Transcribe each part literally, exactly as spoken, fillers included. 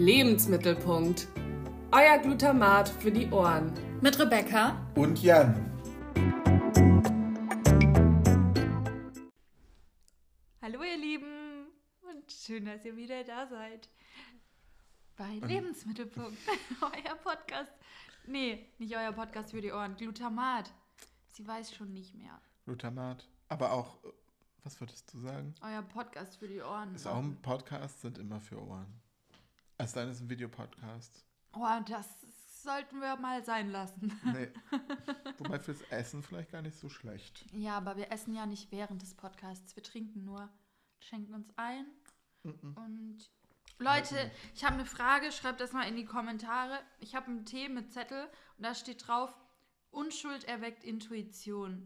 Lebensmittelpunkt. Euer Glutamat für die Ohren. Mit Rebecca und Jan. Hallo ihr Lieben und schön, dass ihr wieder da seid. Bei Und Lebensmittelpunkt, euer Podcast. Nee, nicht euer Podcast für die Ohren. Glutamat. Sie weiß schon nicht mehr. Glutamat. Aber auch, was würdest du sagen? Euer Podcast für die Ohren. Ist auch ein Podcast, sind immer für Ohren. Also dann ist ein Videopodcast. Oh, das sollten wir mal sein lassen. Nee. Wobei fürs Essen vielleicht gar nicht so schlecht. Ja, aber wir essen ja nicht während des Podcasts. Wir trinken nur, schenken uns ein. Mm-mm. Und Leute, ich habe eine Frage, schreibt das mal in die Kommentare. Ich habe einen Tee mit Zettel und da steht drauf, Unschuld erweckt Intuition.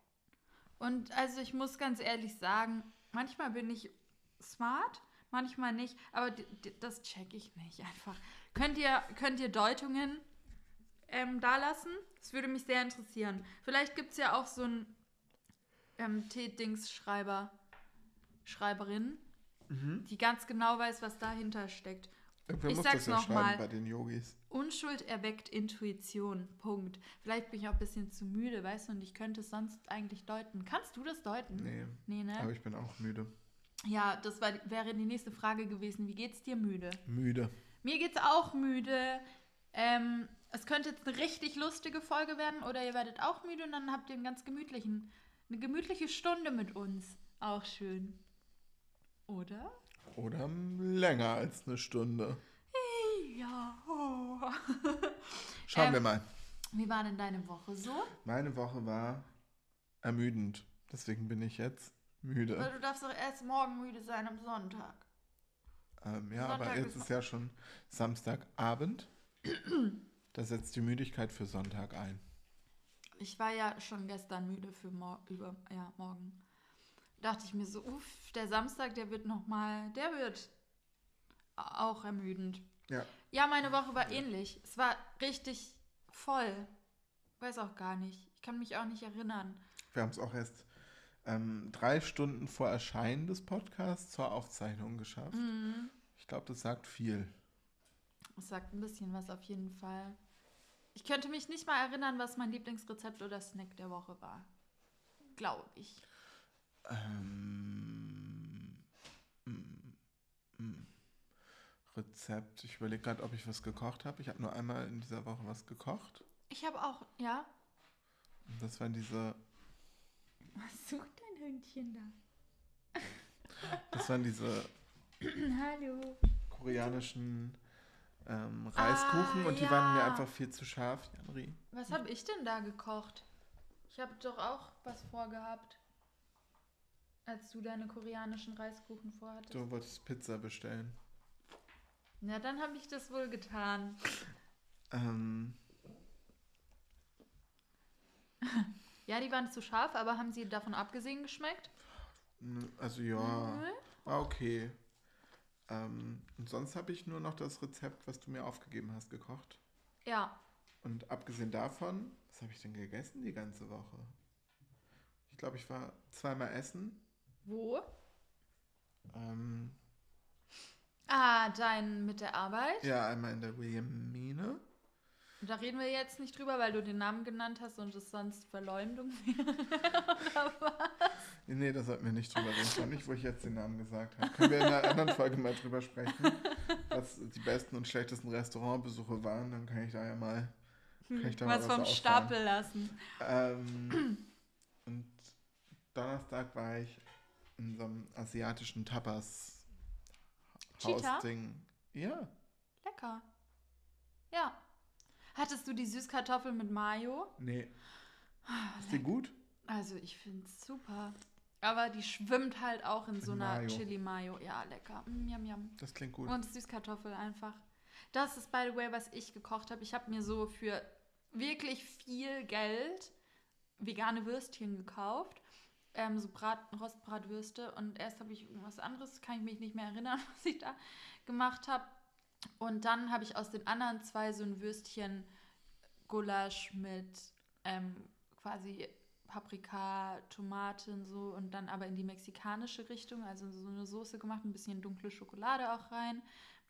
Und also ich muss ganz ehrlich sagen, manchmal bin ich smart, manchmal nicht, aber d- d- das check ich nicht einfach. Könnt ihr, könnt ihr Deutungen ähm, da lassen? Das würde mich sehr interessieren. Vielleicht gibt es ja auch so einen ähm, T-Dings-Schreiber, Schreiberin, Mhm. die ganz genau weiß, was dahinter steckt. Irgendwer Ich muss sag's das ja noch schreiben mal. bei den Yogis. Unschuld erweckt Intuition. Punkt. Vielleicht bin ich auch ein bisschen zu müde, weißt du, und ich könnte es sonst eigentlich deuten. Kannst du das deuten? Nee, Nee, ne? aber ich bin auch müde. Ja, das war, wäre die nächste Frage gewesen. Wie geht's dir müde? Müde. Mir geht's auch müde. Ähm, es könnte jetzt eine richtig lustige Folge werden oder ihr werdet auch müde und dann habt ihr einen ganz gemütlichen, eine gemütliche Stunde mit uns. Auch schön. Oder? Oder länger als eine Stunde. Ja. Oh. Schauen Ähm, wir mal. Wie war denn deine Woche so? Meine Woche war ermüdend. Deswegen bin ich jetzt müde. Weil du darfst doch erst morgen müde sein am Sonntag. Ähm, ja, Sonntag aber jetzt ist ist ja schon Samstagabend. Da setzt die Müdigkeit für Sonntag ein. Ich war ja schon gestern müde für mor- über, ja, morgen. Dachte ich mir so, uff, der Samstag, der wird nochmal, der wird auch ermüdend. Ja. Ja, meine Woche war ähnlich. Es war richtig voll. Weiß auch gar nicht. Ich kann mich auch nicht erinnern. Wir haben es auch erst ähm, drei Stunden vor Erscheinen des Podcasts zur Aufzeichnung geschafft. Mhm. Ich glaube, das sagt viel. Das sagt ein bisschen was auf jeden Fall. Ich könnte mich nicht mal erinnern, was mein Lieblingsrezept oder Snack der Woche war. Glaube ich. Ähm, mm, mm. Rezept. Ich überlege gerade, ob ich was gekocht habe. Ich habe nur einmal in dieser Woche was gekocht. Ich habe auch, ja. Und das waren diese, Was sucht dein Hündchen da? das waren diese Hallo. koreanischen ähm, Reiskuchen Ah, und die ja. waren mir einfach viel zu scharf, Janri. Was habe ich denn da gekocht? Ich habe doch auch was vorgehabt, als du deine koreanischen Reiskuchen vorhattest. Du wolltest Pizza bestellen. Na, dann habe ich das wohl getan. Ähm, Ja, die waren zu scharf, aber haben sie davon abgesehen geschmeckt? n- also ja, Mhm. war okay. Ähm, und sonst habe ich nur noch das Rezept, was du mir aufgegeben hast, gekocht. Ja. Und abgesehen davon, was habe ich denn gegessen die ganze Woche? Ich glaube, ich war zweimal essen. Wo? Ähm, Ah, dein mit der Arbeit. ja, einmal in der Wilhelmine. Und da reden wir jetzt nicht drüber, weil du den Namen genannt hast und es sonst Verleumdung wäre. Oder was? Nee, da sollten wir nicht drüber reden. Vor allem nicht, wo ich jetzt den Namen gesagt habe. Können wir in einer anderen Folge mal drüber sprechen, was die besten und schlechtesten Restaurantbesuche waren. Dann kann ich da ja mal, kann ich da mal Was was vom ausfahren. Stapel lassen. Ähm, und Donnerstag war ich in so einem asiatischen Cheetah? Tapas-Haus-Ding. Ja, Lecker. Ja. Hattest du die Süßkartoffel mit Mayo? nee. Ist die gut? Also ich finde es super. Aber die schwimmt halt auch in so In einer Mayo. Chili-Mayo. Ja, lecker. Mm, yum, yum. Das klingt gut. Und Süßkartoffel einfach. Das ist, by the way, was ich gekocht habe. Ich habe mir so für wirklich viel Geld vegane Würstchen gekauft. Ähm, so Brat, Rostbratwürste. Und erst habe ich irgendwas anderes, kann ich mich nicht mehr erinnern, was ich da gemacht habe. Und dann habe ich aus den anderen zwei so ein Würstchen Gulasch mit ähm, quasi Paprika, Tomaten so und dann aber in die mexikanische Richtung, also so eine Soße gemacht, ein bisschen dunkle Schokolade auch rein,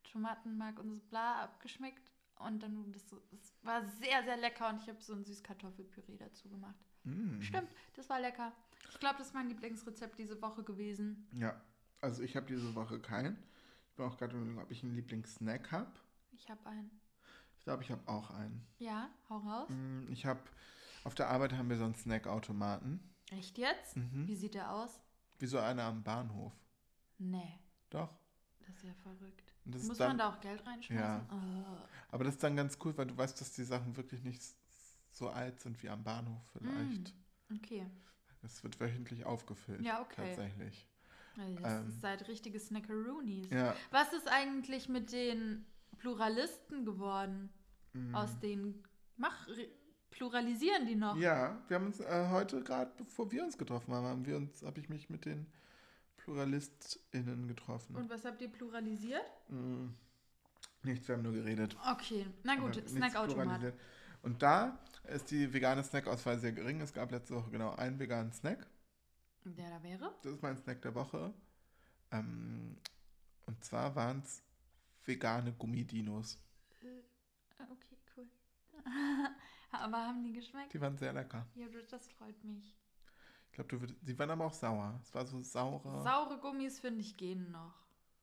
Tomatenmark und so bla abgeschmeckt. Und dann wurde das so, es war sehr, sehr lecker und ich habe so ein Süßkartoffelpüree dazu gemacht. Mm. Stimmt, das war lecker. Ich glaube, das ist mein Lieblingsrezept diese Woche gewesen. Ja, also ich habe diese Woche keinen. Ich bin auch gerade überlegen, ob ich einen Lieblingssnack habe. Ich habe einen. Ich glaube, ich habe auch einen. Ja, hau raus. Mm, Ich habe, auf der Arbeit haben wir so einen Snackautomaten. Echt jetzt? Mhm. Wie sieht der aus? Wie so einer am Bahnhof. Nee, Doch. das ist ja verrückt. Und das Muss ist dann, man da auch Geld reinschmeißen? Ja. Oh. Aber das ist dann ganz cool, weil du weißt, dass die Sachen wirklich nicht s- so alt sind wie am Bahnhof vielleicht. Mm, okay. Das wird wöchentlich aufgefüllt. Ja, okay. Tatsächlich. Also das Ähm. ist halt richtige Snackaroonies. Ja. Was ist eigentlich mit den Pluralisten geworden? mm. Aus den Mach re- pluralisieren die noch? Ja, wir haben uns äh, heute gerade, bevor wir uns getroffen haben, haben wir uns, habe ich mich mit den PluralistInnen getroffen. Und was habt ihr pluralisiert? Mm. Nichts, wir haben nur geredet. Okay, na Aber gut, nichts Snackautomat. pluralisiert. Und da ist die vegane Snackauswahl sehr gering. Es gab letzte Woche genau einen veganen Snack. Der da wäre? Das ist mein Snack der Woche. Ähm, und zwar waren es vegane Gummidinos. Äh, okay, cool. Aber haben die geschmeckt? Die waren sehr lecker. Ja, du- das freut mich. Ich glaube, du würdest, die waren aber auch sauer. Es war so saure. Saure Gummis, finde ich, gehen noch.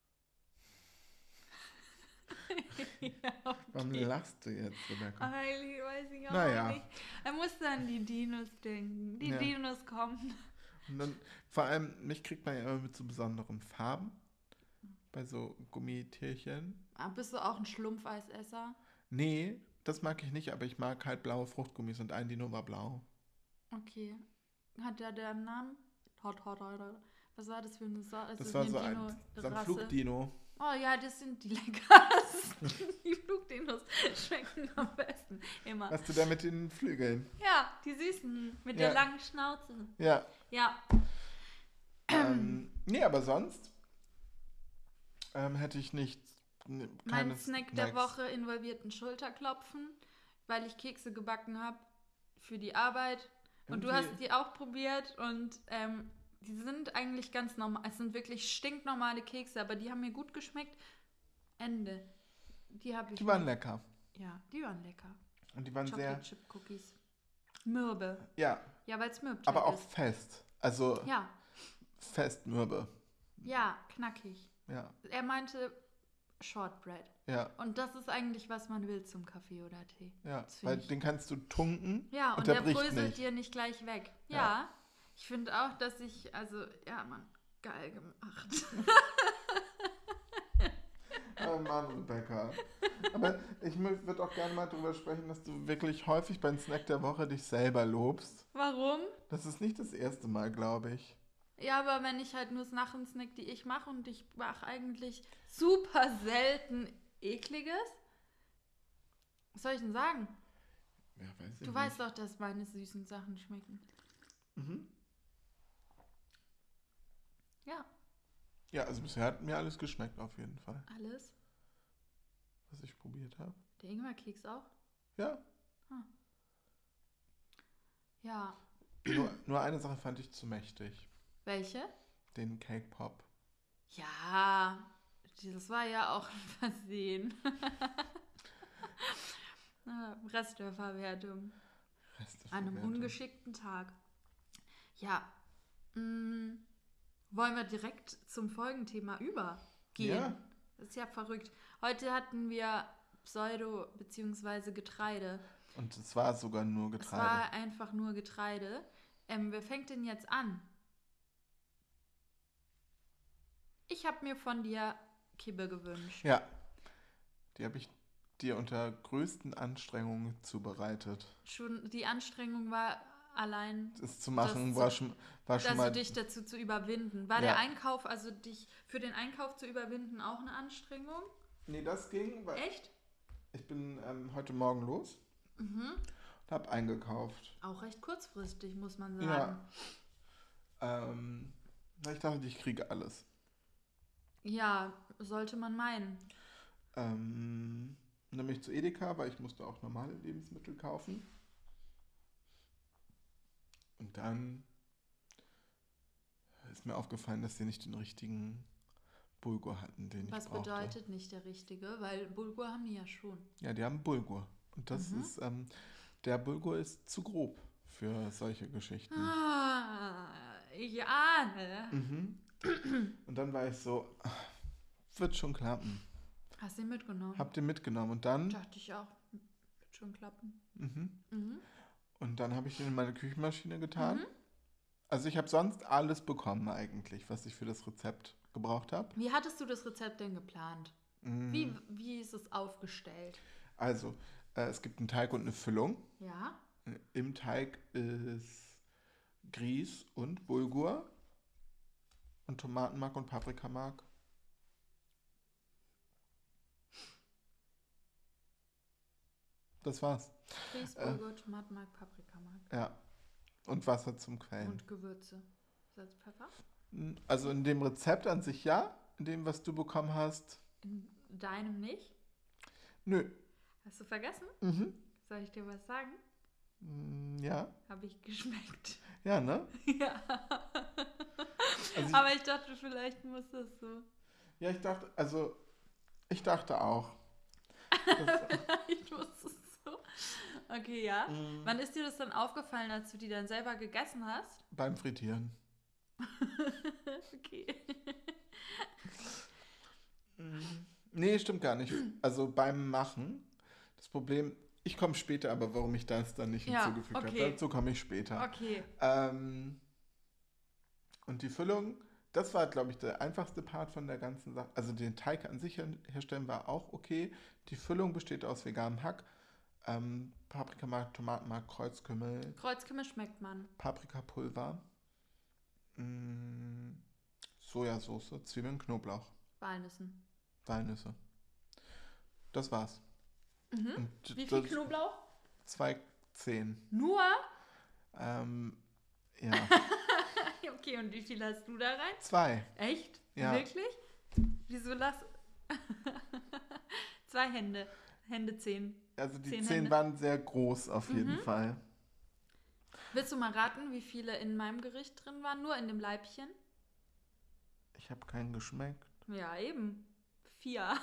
Ja, Warum okay. lachst du jetzt, Rebecca? Aber ich weiß ich auch Naja. nicht. Er muss an die Dinos denken. Die Ja. Dinos kommen. Und dann, vor allem, mich kriegt man ja immer mit so besonderen Farben. Bei so Gummitierchen. Ah, bist du auch ein Schlumpfeisesser? Nee, das mag ich nicht, aber ich mag halt blaue Fruchtgummis und ein Dino war blau. Okay. Hat der der einen Namen? Hot, hot, hot, hot. Was war das für eine Sorte? Das war so ein, so ein Flugdino. Oh ja, das sind die leckersten. Die Flugdinos schmecken am besten. Immer. Hast du da mit den Flügeln? Ja, die süßen. Mit Ja. der langen Schnauze. Ja. Ja. ähm, nee, aber sonst ähm, hätte ich nichts. Ne, Mein keine Snack der Snacks. Woche involviert ein Schulterklopfen, weil ich Kekse gebacken habe für die Arbeit. Und du Irgendwie- hast die auch probiert und ähm, die sind eigentlich ganz normal. Es sind wirklich stinknormale Kekse, aber die haben mir gut geschmeckt. Ende. Die habe ich. Die waren lecker. Ja, die waren lecker. Und die waren Chocolate sehr, Chip Cookies. Mürbe. ja, Ja, weil es mürbt. aber halt auch ist. fest. Also Ja, fest mürbe. ja, knackig. Ja, Er meinte Shortbread. ja, Und das ist eigentlich, was man will zum Kaffee oder Tee. ja. Das find Weil ich- den kannst du tunken Ja, und, und der, der bricht bröselt nicht. dir nicht gleich weg. Ja, Ja. ich finde auch, dass ich, also, ja, Mann, geil gemacht. Oh Mann, Rebecca. Aber ich würde auch gerne mal darüber sprechen, dass du wirklich häufig beim Snack der Woche dich selber lobst. Warum? Das ist nicht das erste Mal, glaube ich. Ja, aber wenn ich halt nur Sachen-Snack, die ich mache und ich mache eigentlich super selten ekliges. Was soll ich denn sagen? Ja, weiß ich Du nicht. weißt doch, dass meine süßen Sachen schmecken. Mhm. Ja, Ja, also bisher hat mir alles geschmeckt auf jeden Fall, alles. was ich probiert habe. Der Ingwerkeks auch? Ja, Ja. nur, nur eine Sache fand ich zu mächtig. Welche? Den Cake Pop. Ja, das war ja auch ein Versehen. Ah, Rest der Verwertung. Reste An einem Verwertung. ungeschickten Tag. Ja. Mh, wollen wir direkt zum Folgenthema übergehen? Ja. Das ist ja verrückt. Heute hatten wir Pseudo- bzw. Getreide. Und es war sogar nur Es Getreide. war einfach nur Getreide. Ähm, wer fängt denn jetzt an? Ich habe mir von dir Kibbe gewünscht. Ja, die habe ich dir unter größten Anstrengungen zubereitet. Schon die Anstrengung war allein, Das zu machen Das- war schon, war schon also mal... dich dazu zu überwinden. War Ja. der Einkauf, also dich für den Einkauf zu überwinden, auch eine Anstrengung? Nee, das ging, weil Echt? ich bin ähm, heute Morgen los Mhm. und habe eingekauft. Auch recht kurzfristig, muss man Ja. sagen. Ähm, weil ich dachte, ich kriege alles. Ja, sollte man meinen. Ähm, nämlich zu Edeka, weil ich musste auch normale Lebensmittel kaufen. Und dann ist mir aufgefallen, dass sie nicht den richtigen Bulgur hatten, den ich Was brauchte. bedeutet nicht der richtige? Weil Bulgur haben die ja schon. Ja, die haben Bulgur. Und das Mhm. ist, ähm, der Bulgur ist zu grob für solche Geschichten. Ah, ich ahne. Mhm. Und dann war ich so, ach, wird schon klappen. Hast du ihn mitgenommen? Hab den mitgenommen und dann, Dachte ich auch. Wird schon klappen. mhm. Mhm. Und dann habe ich den in meine Küchenmaschine getan. Mhm. Also ich habe sonst alles bekommen eigentlich, was ich für das Rezept gebraucht habe. Wie hattest du das Rezept denn geplant? Mhm. Wie, wie ist es aufgestellt? Also, äh, es gibt einen Teig und eine Füllung. Ja? Im Teig ist Grieß und Bulgur und Tomatenmark und Paprikamark. Das war's. Grieß, Äh. Bulgur, Tomatenmark, Paprikamark. Ja. Und Wasser zum Quellen. Und Gewürze. Salz, Pfeffer? Also in dem Rezept an sich ja, in dem, was du bekommen hast, In deinem nicht? nö. Hast du vergessen? Mhm. Soll ich dir was sagen? Mm, Ja. Habe ich geschmeckt. Ja, ne? Ja. Also ich, Aber ich dachte, vielleicht muss das so. ja, ich dachte, also ich dachte auch. Das, Vielleicht muss es so. Okay, ja. mm, Wann ist dir das dann aufgefallen, als du die dann selber gegessen hast? beim Frittieren. Okay. Mm, Nee, stimmt gar nicht. Also beim Machen. Das Problem, ich komme später, aber warum ich das dann nicht Ja, hinzugefügt okay. habe, dazu komme ich später. Okay. Ähm, und die Füllung, das war, glaube ich, der einfachste Part von der ganzen Sache. Also den Teig an sich her- herstellen war auch okay. Die Füllung besteht aus veganem Hack, ähm, Paprikamark, Tomatenmark, Kreuzkümmel, Kreuzkümmel schmeckt man. Paprikapulver, mh, Sojasauce, Zwiebeln, Knoblauch, Walnüssen. Walnüsse. Das war's. Mhm. Und Wie viel das- Knoblauch? Zwei Zehen. Nur? Ähm, ja, Okay, und wie viel hast du da rein? zwei. Echt? Ja. Wirklich? Wieso lass... Zwei Hände. Hände zehn. Also die Zehn Zehen Hände. waren sehr groß auf jeden Mhm. Fall. Willst du mal raten, wie viele in meinem Gericht drin waren? Nur in dem Leibchen? Ich habe keinen geschmeckt. Ja, eben. Vier.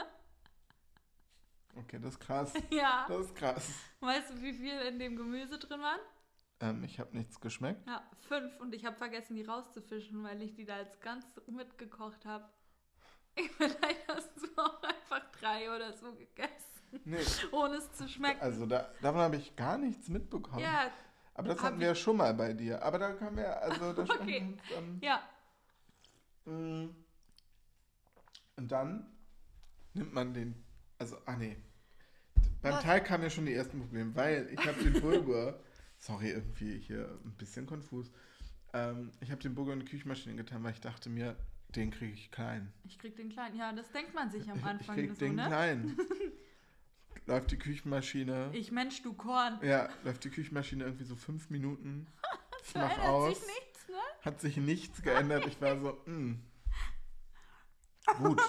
Okay, das ist krass. Ja. Das ist krass. Weißt du, wie viel in dem Gemüse drin waren? Ähm, ich habe nichts geschmeckt. Ja, fünf. Und ich habe vergessen, die rauszufischen, weil ich die da als ganz mitgekocht habe. Vielleicht hast du auch einfach drei oder so gegessen, Nee, ohne es zu schmecken. also da, davon habe ich gar nichts mitbekommen. ja, Aber das hab hatten wir ja schon mal bei dir. Aber da können wir, also da sprechen Okay. wir uns dann. ja. Mm. Und dann nimmt man den, also, ah nee. Beim Was? Teig kamen ja schon die ersten Probleme, weil ich habe den Bulgur, sorry, irgendwie hier ein bisschen konfus. Ähm, ich habe den Bulgur in die Küchenmaschine getan, weil ich dachte mir, den kriege ich klein. Ich krieg den kleinen. Ja, das denkt man sich am Ich Anfang krieg so, den ne? klein. Läuft die Küchenmaschine. Ich Mensch, du Korn. Ja, läuft die Küchenmaschine irgendwie so fünf Minuten. Ich mach Verändert aus. sich nichts, ne? Hat sich nichts geändert. Ich war so, mh. Gut.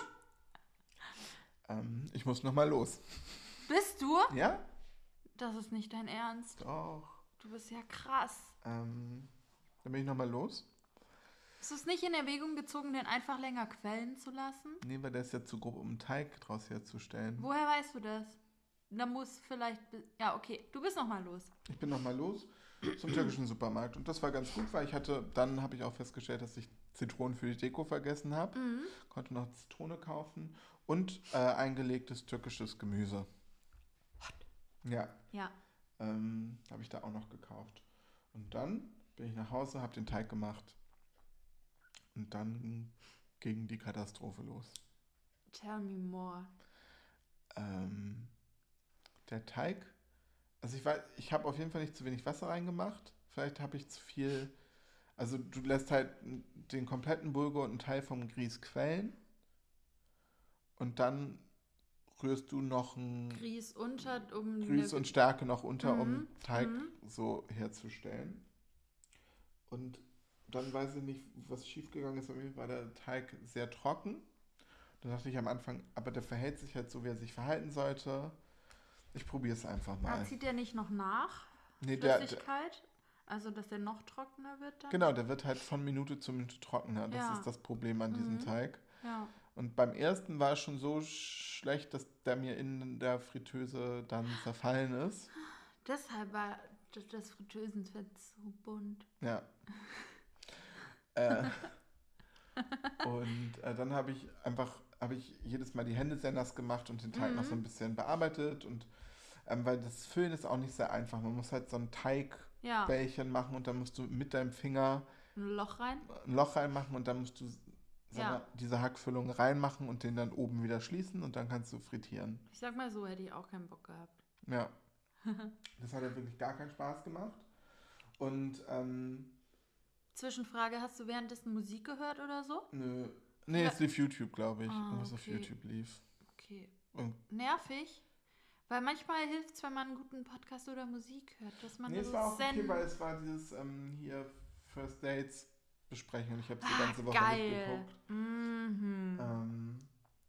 ähm, ich muss nochmal los. Bist du? Ja? Das ist nicht dein Ernst. Doch. Du bist ja krass. Ähm, dann bin ich nochmal los. Hast du es nicht in Erwägung gezogen, den einfach länger quellen zu lassen? Nee, weil der ist ja zu grob, um einen Teig draus herzustellen. Woher weißt du das? Da muss vielleicht... bi- Ja, okay. Du bist noch mal los. Ich bin nochmal los zum türkischen Supermarkt. Und das war ganz gut, weil ich hatte, dann habe ich auch festgestellt, dass ich Zitronen für die Deko vergessen habe. Mhm. Konnte noch Zitrone kaufen und äh, eingelegtes türkisches Gemüse. Ja, Ja. ähm, habe ich da auch noch gekauft. Und dann bin ich nach Hause, habe den Teig gemacht. Und dann ging die Katastrophe los. Tell me more. Ähm, der Teig, also ich weiß, ich habe auf jeden Fall nicht zu wenig Wasser reingemacht. Vielleicht habe ich zu viel, also du lässt halt den kompletten Bulgur und einen Teil vom Grieß quellen. Und dann rührst du noch ein Grieß unter, um... Grieß eine- und Stärke noch unter, um Mhm, Teig mhm. so herzustellen. Und dann weiß ich nicht, was schiefgegangen ist. Bei mir war der Teig sehr trocken. Da dachte ich am Anfang, aber der verhält sich halt so, wie er sich verhalten sollte. Ich probiere es einfach Na, mal. zieht der nicht noch nach? Nee, der, der, Flüssigkeit? Also, dass der noch trockener wird dann? genau, der wird halt von Minute zu Minute trockener. Das Ja. ist das Problem an diesem Mhm. Teig. Ja. Und beim ersten war es schon so schlecht, dass der mir in der Fritteuse dann zerfallen ist. Deshalb war das, das Fritteusenfett so bunt. Ja. äh, und äh, dann habe ich einfach, habe ich jedes Mal die Hände sehr nass gemacht und den Teig Mhm. noch so ein bisschen bearbeitet. Und ähm, weil das Füllen ist auch nicht sehr einfach. Man muss halt so ein Ja, Teigbällchen machen und dann musst du mit deinem Finger ein Loch rein. ein Loch reinmachen und dann musst du so Ja. eine, diese Hackfüllung reinmachen und den dann oben wieder schließen und dann kannst du frittieren. Ich sag mal so, hätte ich auch keinen Bock gehabt. Ja. Das hat ja wirklich gar keinen Spaß gemacht. Und, ähm, Zwischenfrage, hast du währenddessen Musik gehört oder so? nö. Nee, Ja. es lief YouTube, glaube ich. Ah, Irgendwas auf okay. YouTube lief. Okay. Und, Nervig? Weil manchmal hilft es, wenn man einen guten Podcast oder Musik hört, dass man nee, so es war auch okay, zen- weil es war dieses ähm, hier First Dates Besprechung. Ich habe die Ah, ganze Woche geil. mitgeguckt. Mhm. Ähm,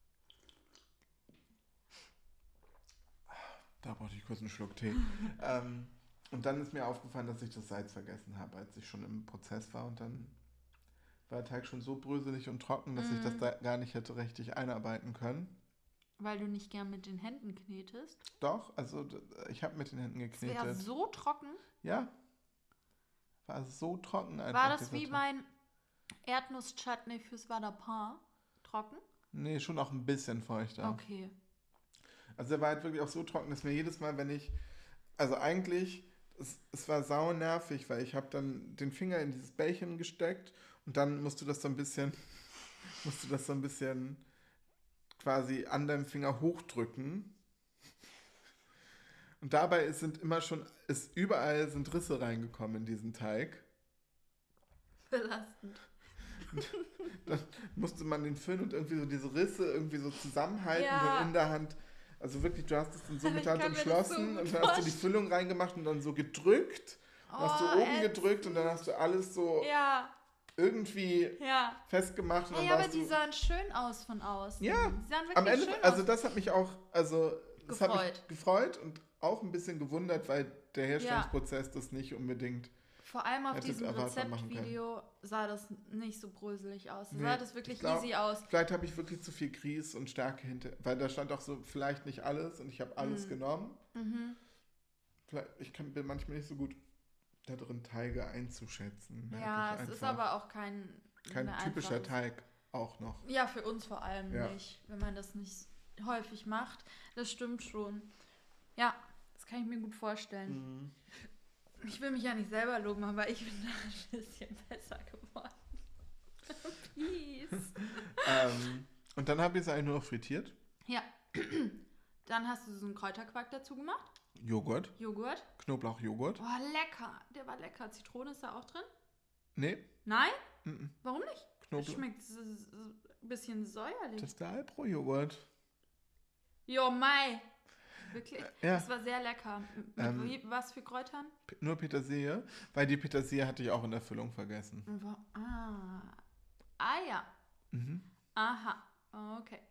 da brauchte ich kurz einen Schluck Tee. ähm, und dann ist mir aufgefallen, dass ich das Salz vergessen habe, als ich schon im Prozess war. Und dann war der Teig schon so bröselig und trocken, dass ich das Mhm. da gar nicht hätte richtig einarbeiten können. Weil du nicht gern mit den Händen knetest. Doch, also d- ich habe mit den Händen Es wäre geknetet. so trocken. Ja. War so trocken einfach. War das dieser wie Teig. mein Erdnuss-Chutney fürs Vadapin? Trocken? Nee, schon auch ein bisschen feuchter. Okay. Also er war halt wirklich auch so trocken, dass mir jedes Mal, wenn ich, also eigentlich, es, es war sau nervig, weil ich habe dann den Finger in dieses Bällchen gesteckt und dann musst du das so ein bisschen, musst du das so ein bisschen quasi an deinem Finger hochdrücken. Und dabei sind immer schon, ist überall sind Risse reingekommen in diesen Teig. Belastend. Dann musste man den füllen und irgendwie so diese Risse irgendwie so zusammenhalten Ja. und in der Hand, also wirklich, du hast es dann so Ich mit der Hand kann mir das so umschlossen gut und dann hast du die vorstellen. Füllung reingemacht und dann so gedrückt. Dann hast du Oh, oben ätzend. gedrückt und dann hast du alles so Ja, irgendwie ja. festgemacht und dann Hey, aber warst die du... sahen schön aus von außen. Ja, Die sahen wirklich Am Ende, schön also aus. das hat mich auch, also das hat mich Gefreut. gefreut und auch ein bisschen gewundert, weil der Herstellungsprozess das nicht unbedingt... Vor allem auf hättet diesem erwartbar machen Rezeptvideo sah das nicht so bröselig aus. Nee, sah das wirklich ich glaub- easy aus. Vielleicht habe ich wirklich zu viel Grieß und Stärke hinter, weil da stand auch so, vielleicht nicht alles und ich habe alles Mhm. genommen. Mhm. Vielleicht, ich kann, bin manchmal nicht so gut da drin, Teige einzuschätzen. merke Ja, ich es ist einfach. aber auch kein... Kein eine typischer einfaches- Teig auch noch. Ja, für uns vor allem Ja. nicht, wenn man das nicht häufig macht. Das stimmt schon. Ja, das kann ich mir gut vorstellen. Mhm. Ich will mich ja nicht selber loben, aber ich bin da ein bisschen besser geworden. Peace. ähm, und dann habe ich es eigentlich nur noch frittiert. Ja. Dann hast du so einen Kräuterquark dazu gemacht. Joghurt, Joghurt. Knoblauchjoghurt. Oh, lecker. Der war lecker. Zitrone ist da auch drin? Nee, Nein? mhm. Warum nicht? Knoblauch. Schmeckt so, so ein bisschen säuerlich. Das ist der Alpro-Joghurt. Jo, Mai. Wirklich? Ja. Das war sehr lecker. Mit Ähm, wie, was für Kräutern? P- Nur Petersilie, weil die Petersilie hatte ich auch in der Füllung vergessen. Wo- Ah. Ah ja. Mhm. Aha. Okay.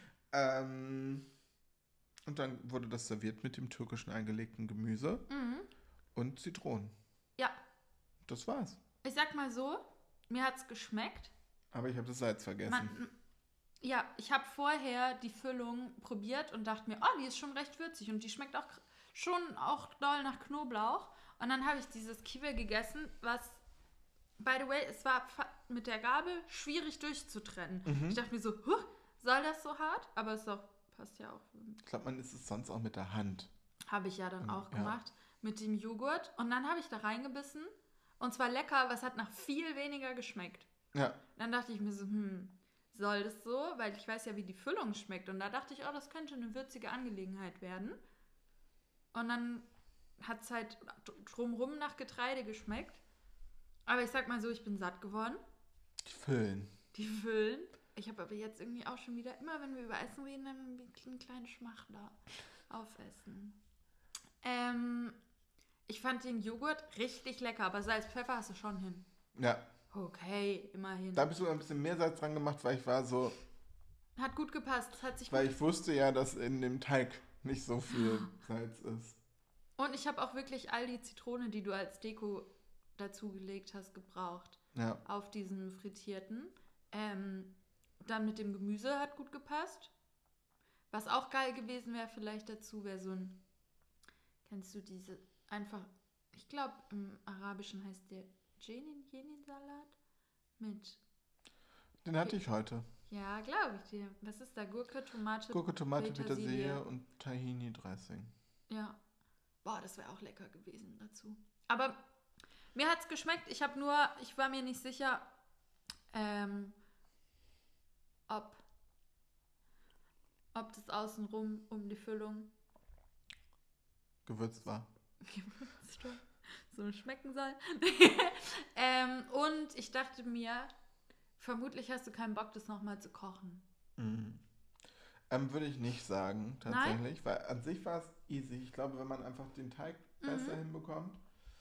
Ähm, und dann wurde das serviert mit dem türkischen eingelegten Gemüse Mhm. und Zitronen. Ja. Das war's. Ich sag mal so, mir hat's geschmeckt. Aber ich habe das Salz vergessen. Man, ja, ich habe vorher die Füllung probiert und dachte mir, oh, die ist schon recht würzig und die schmeckt auch schon auch doll nach Knoblauch. Und dann habe ich dieses Kiwe gegessen, was, by the way, es war fa- mit der Gabel schwierig durchzutrennen. Mhm. Ich dachte mir so, huh, soll das so hart? Aber es doch, passt ja auch. Ich glaube, man isst es sonst auch mit der Hand. Habe ich ja dann Mhm, auch ja. gemacht mit dem Joghurt. Und dann habe ich da reingebissen und zwar lecker, aber es hat nach viel weniger geschmeckt. Ja, Dann dachte ich mir so, hm, soll das so? Weil ich weiß ja, wie die Füllung schmeckt. Und da dachte ich, oh, das könnte eine würzige Angelegenheit werden. Und dann hat es halt drumrum nach Getreide geschmeckt. Aber ich sag mal so, ich bin satt geworden. die Füllen. Die Füllen. Ich habe aber jetzt irgendwie auch schon wieder, immer wenn wir über Essen reden, dann einen kleinen Schmachter aufessen. Ähm, ich fand den Joghurt richtig lecker, aber Salz, Pfeffer hast du schon hin. Ja, Okay, immerhin. da habe ich sogar ein bisschen mehr Salz dran gemacht, weil ich war so, Hat gut gepasst, hat sich weil gut ich wusste ja, dass in dem Teig nicht so viel Salz ist. Und ich habe auch wirklich all die Zitrone, die du als Deko dazugelegt hast, gebraucht. Ja, Auf diesen frittierten. Ähm, dann mit dem Gemüse hat gut gepasst. Was auch geil gewesen wäre vielleicht dazu, wäre so ein, kennst du diese, einfach, ich glaube im Arabischen heißt der Jenin, Jenin-Salat mit, Den hatte ich heute. ja, glaube ich dir. Was ist da? Gurke, Tomate, Gurke, Tomate, Petersilie. Petersilie und Tahini-Dressing. Ja. Boah, das wäre auch lecker gewesen dazu. Aber mir hat es geschmeckt. Ich habe nur, ich war mir nicht sicher, ähm, ob, ob das außenrum um die Füllung Gewürzt war. gewürzt war, so schmecken soll. ähm, und ich dachte mir, vermutlich hast du keinen Bock, das nochmal zu kochen. Mhm. Ähm, würde ich nicht sagen, tatsächlich. Weil an sich war es easy. Ich glaube, wenn man einfach den Teig besser Mhm. hinbekommt,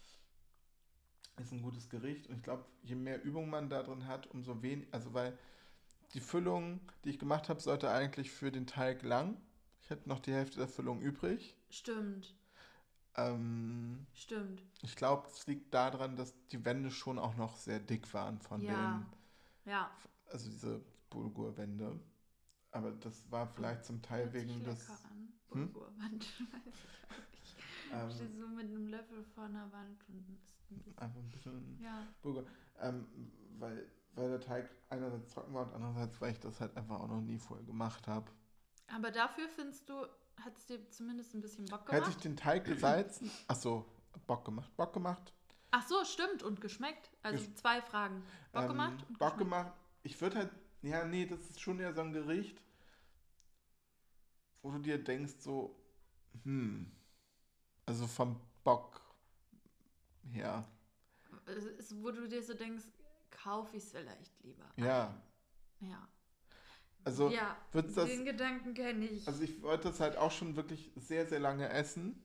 ist ein gutes Gericht. Und ich glaube, je mehr Übung man da drin hat, umso weniger. Also, weil die Füllung, die ich gemacht habe, sollte eigentlich für den Teig lang. Ich hätte noch die Hälfte der Füllung übrig. Stimmt, Ähm, stimmt. ich glaube, es liegt daran, dass die Wände schon auch noch sehr dick waren von Ja. Ja, den, also diese Bulgurwände. Aber das war vielleicht zum Teil hört sich wegen des. lecker an. Hm? Bulgurwand. Ähm, Steht so mit einem Löffel vor einer Wand und ist ein bisschen, einfach ein bisschen ja. Bulgur. Ähm, weil, weil der Teig einerseits trocken war und andererseits, weil ich das halt einfach auch noch nie vorher gemacht habe. Aber dafür findest du, hat es dir zumindest ein bisschen Bock Hätte gemacht? ich den Teig gesalzen? Achso, Bock gemacht. Bock gemacht. Ach so, stimmt. Und geschmeckt? Also Gesch- zwei Fragen. Bock Ähm, gemacht und Bock geschmeckt. gemacht. Ich würde halt, ja, nee, das ist schon eher so ein Gericht, wo du dir denkst, so, hm, also vom Bock her. Es ist, wo du dir so denkst, kaufe ich es vielleicht lieber. Ja, ein. Ja. also ja, wird's das, den Gedanken kenne ich. also ich wollte das halt auch schon wirklich sehr, sehr lange essen.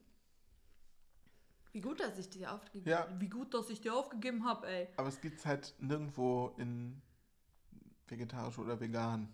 Wie gut, dass ich dir aufgegeben Ja. Wie gut, dass ich dir aufgegeben habe, ey. Aber es gibt es halt nirgendwo in vegetarisch oder vegan.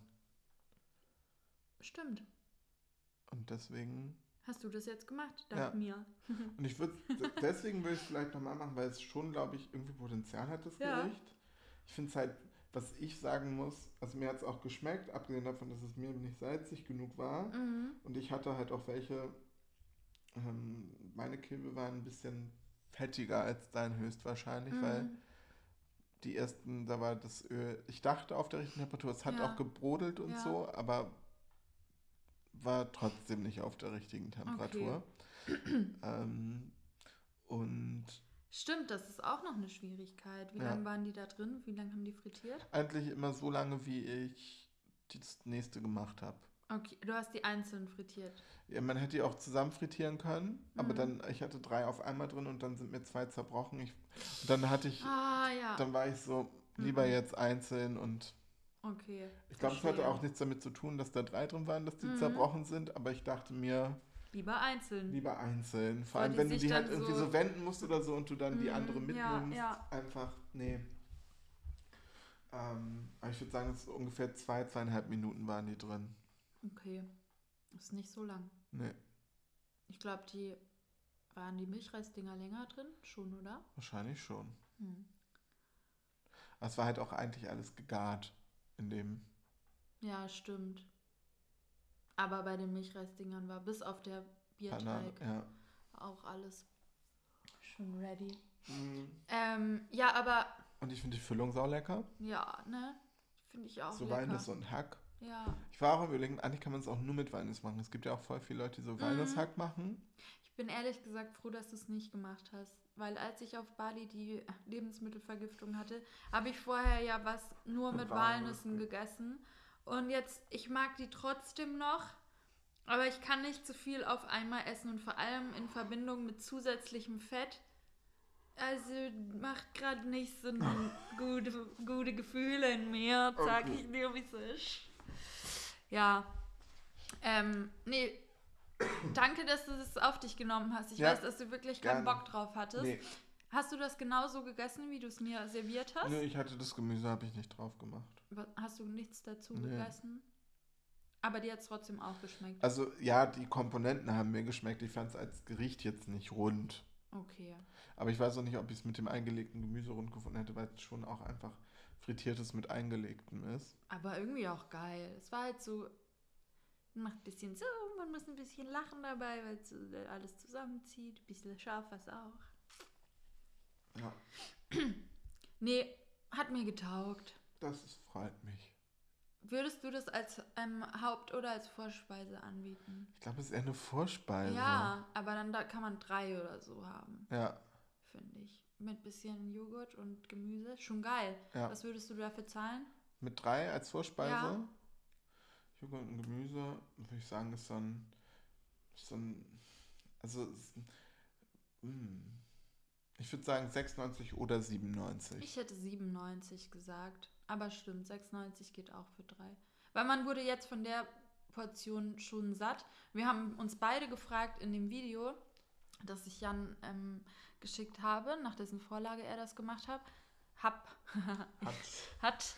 Stimmt. Und deswegen, Hast du das jetzt gemacht? Dank Ja. mir. und ich würde, deswegen würde ich es vielleicht nochmal machen, weil es schon, glaube ich, irgendwie Potenzial hat, das Ja. Gericht. Ich finde es halt, was ich sagen muss, also mir hat es auch geschmeckt, abgesehen davon, dass es mir nicht salzig genug war. Mhm. Und ich hatte halt auch welche, ähm, meine Kilbe waren ein bisschen fettiger als dein höchstwahrscheinlich, weil Mhm. die ersten, da war das Öl, ich dachte auf der richtigen Temperatur, es hat Ja. auch gebrodelt und Ja. so, aber war trotzdem nicht auf der richtigen Temperatur. ähm, und Stimmt, das ist auch noch eine Schwierigkeit. Wie Ja. lange waren die da drin? Wie lange haben die frittiert? eigentlich immer so lange, wie ich das nächste gemacht habe. Okay, du hast die einzeln frittiert. Ja, man hätte die auch zusammen frittieren können, aber Mhm. dann, ich hatte drei auf einmal drin und dann sind mir zwei zerbrochen. Ich, und dann hatte ich, Ah, ja. dann war ich so, lieber Mhm. jetzt einzeln und Okay. ich glaube, es hatte verstehe. auch nichts damit zu tun, dass da drei drin waren, dass die Mhm. zerbrochen sind, aber ich dachte mir, Lieber einzeln. lieber einzeln. Vor Weil allem, die wenn du sich die halt dann irgendwie so- so wenden musst oder so und du dann die Mhm, andere ja, mitnimmst. ja. Einfach, nee. Ähm, aber ich würde sagen, es ist ungefähr zwei, zweieinhalb Minuten waren die drin. Okay. Ist nicht so lang. Nee, Ich glaube, die waren die Milchreisdinger länger drin? Schon, oder? wahrscheinlich schon. Hm. Aber es war halt auch eigentlich alles gegart in dem. Ja, stimmt. Aber bei den Milchreisdingern war bis auf der Panade. Bierteig Ja. auch alles schon ready. Mhm. Ähm, ja, aber Und ich finde die Füllung sau lecker. ja, ne? Finde ich auch So lecker. Walnuss und Hack. Ja. Ich war auch am Überlegen, eigentlich kann man es auch nur mit Walnuss machen. Es gibt ja auch voll viele Leute, die so Mhm. Walnusshack machen. Ich bin ehrlich gesagt froh, dass du es nicht gemacht hast. Weil als ich auf Bali die Lebensmittelvergiftung hatte, habe ich vorher ja was nur Mit mit Walnuss, Walnüssen ge- gegessen. Und jetzt, ich mag die trotzdem noch, aber ich kann nicht zu viel auf einmal essen und vor allem in Verbindung mit zusätzlichem Fett. Also macht gerade nicht so ein gute, gute Gefühle in mir, sag Okay. ich dir, wie es ist. Ja. Ähm, nee. Danke, dass du das auf dich genommen hast. Ich Ja, weiß, dass du wirklich keinen gerne. Bock drauf hattest. Nee, Hast du das genauso gegessen, wie du es mir serviert hast? nö, ich hatte das Gemüse, habe ich nicht drauf gemacht. Was- Hast du nichts dazu Nee. gegessen? Aber dir hat es trotzdem auch geschmeckt. Also ja, die Komponenten haben mir geschmeckt. Ich fand es als Gericht jetzt nicht rund. Okay. Aber ich weiß auch nicht, ob ich es mit dem eingelegten Gemüse rund gefunden hätte, weil es schon auch einfach Frittiertes mit eingelegtem ist. Aber irgendwie auch geil. Es war halt so, macht ein bisschen so, man muss ein bisschen lachen dabei, weil es so alles zusammenzieht. Ein bisschen scharf was auch. Ja, Nee, hat mir getaugt. das ist, freut mich. Würdest du das als ähm, Haupt- oder als Vorspeise anbieten? Ich glaube, es ist eher eine Vorspeise. Ja, aber dann da kann man drei oder so haben, Ja, finde ich. Mit bisschen Joghurt und Gemüse. Schon geil. ja. Was würdest du dafür zahlen? Mit drei als Vorspeise. Ja. Joghurt und Gemüse, würde ich sagen, ist so ein, so ein also, es- mm, ich würde sagen sechsundneunzig oder siebenundneunzig. Ich hätte siebenundneunzig gesagt. Aber stimmt, sechsundneunzig geht auch für drei. Weil man wurde jetzt von der Portion schon satt. Wir haben uns beide gefragt in dem Video, das ich Jan ähm, geschickt habe, nach dessen Vorlage er das gemacht hat. Hab. Hat. hat.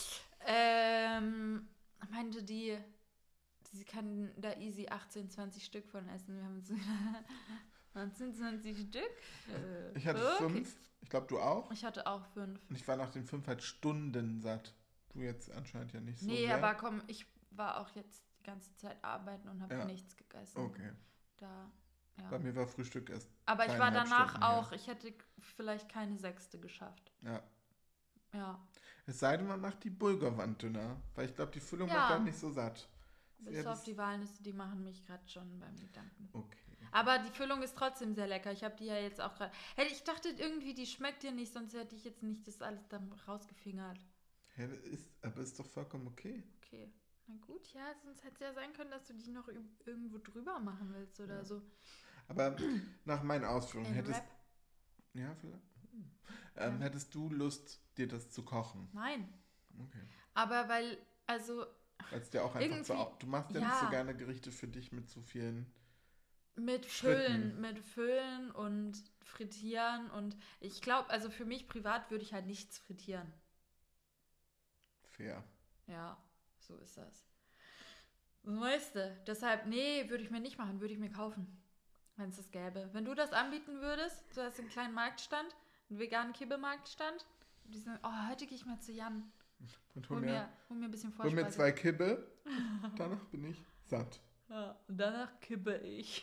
Ähm, meinte die, sie kann da easy achtzehn, zwanzig Stück von essen. Wir haben so achtzehn, zwanzig Stück. Äh, Ich hatte okay. fünf. Ich glaube, du auch. Ich hatte auch fünf. Und ich war nach den fünf halt Stunden satt. Du jetzt anscheinend ja nicht so Nee, sehr. aber komm, ich war auch jetzt die ganze Zeit arbeiten und habe Ja. nichts gegessen. Okay. Da, ja. Bei mir war Frühstück erst. Aber ich war dreieinhalb danach Stunden her. auch, ich hätte vielleicht keine sechste geschafft. Ja. Ja. Es sei denn, man macht die Bulgurwand dünner. Weil ich glaube, die Füllung Ja. macht dann nicht so satt. Bis Ja, auf das- die Walnüsse, die machen mich gerade schon beim Gedanken. Okay. Aber die Füllung ist trotzdem sehr lecker. Ich habe die ja jetzt auch gerade. Hey, ich dachte irgendwie, die schmeckt dir nicht, sonst hätte ich jetzt nicht das alles dann rausgefingert. Ja, das ist, aber ist doch vollkommen okay. Okay. Na gut, ja, sonst hätte es ja sein können, dass du die noch üb- irgendwo drüber machen willst oder Ja. so. Aber nach meinen Ausführungen In hättest, Rap? ja, vielleicht, hm. ähm, Ja. hättest du Lust, dir das zu kochen? Nein. Okay. Aber weil, also Weil es dir auch einfach zu, Irgendwie- au- du machst ja, ja. nicht so gerne Gerichte für dich mit so vielen. mit Fritten. Füllen, mit Füllen und Frittieren und ich glaube, also für mich privat würde ich halt nichts frittieren. Fair. Ja, so ist das. Weißt du, deshalb, nee, würde ich mir nicht machen, würde ich mir kaufen, wenn es das gäbe. Wenn du das anbieten würdest, du hast einen kleinen Marktstand, einen veganen Kibbemarktstand, die sagen, oh, heute gehe ich mal zu Jan, Und hol hol mir, mir, hol mir ein bisschen hol Vorspeise. mir zwei Kibbe. Danach bin ich satt. Ja, und danach kibbe ich.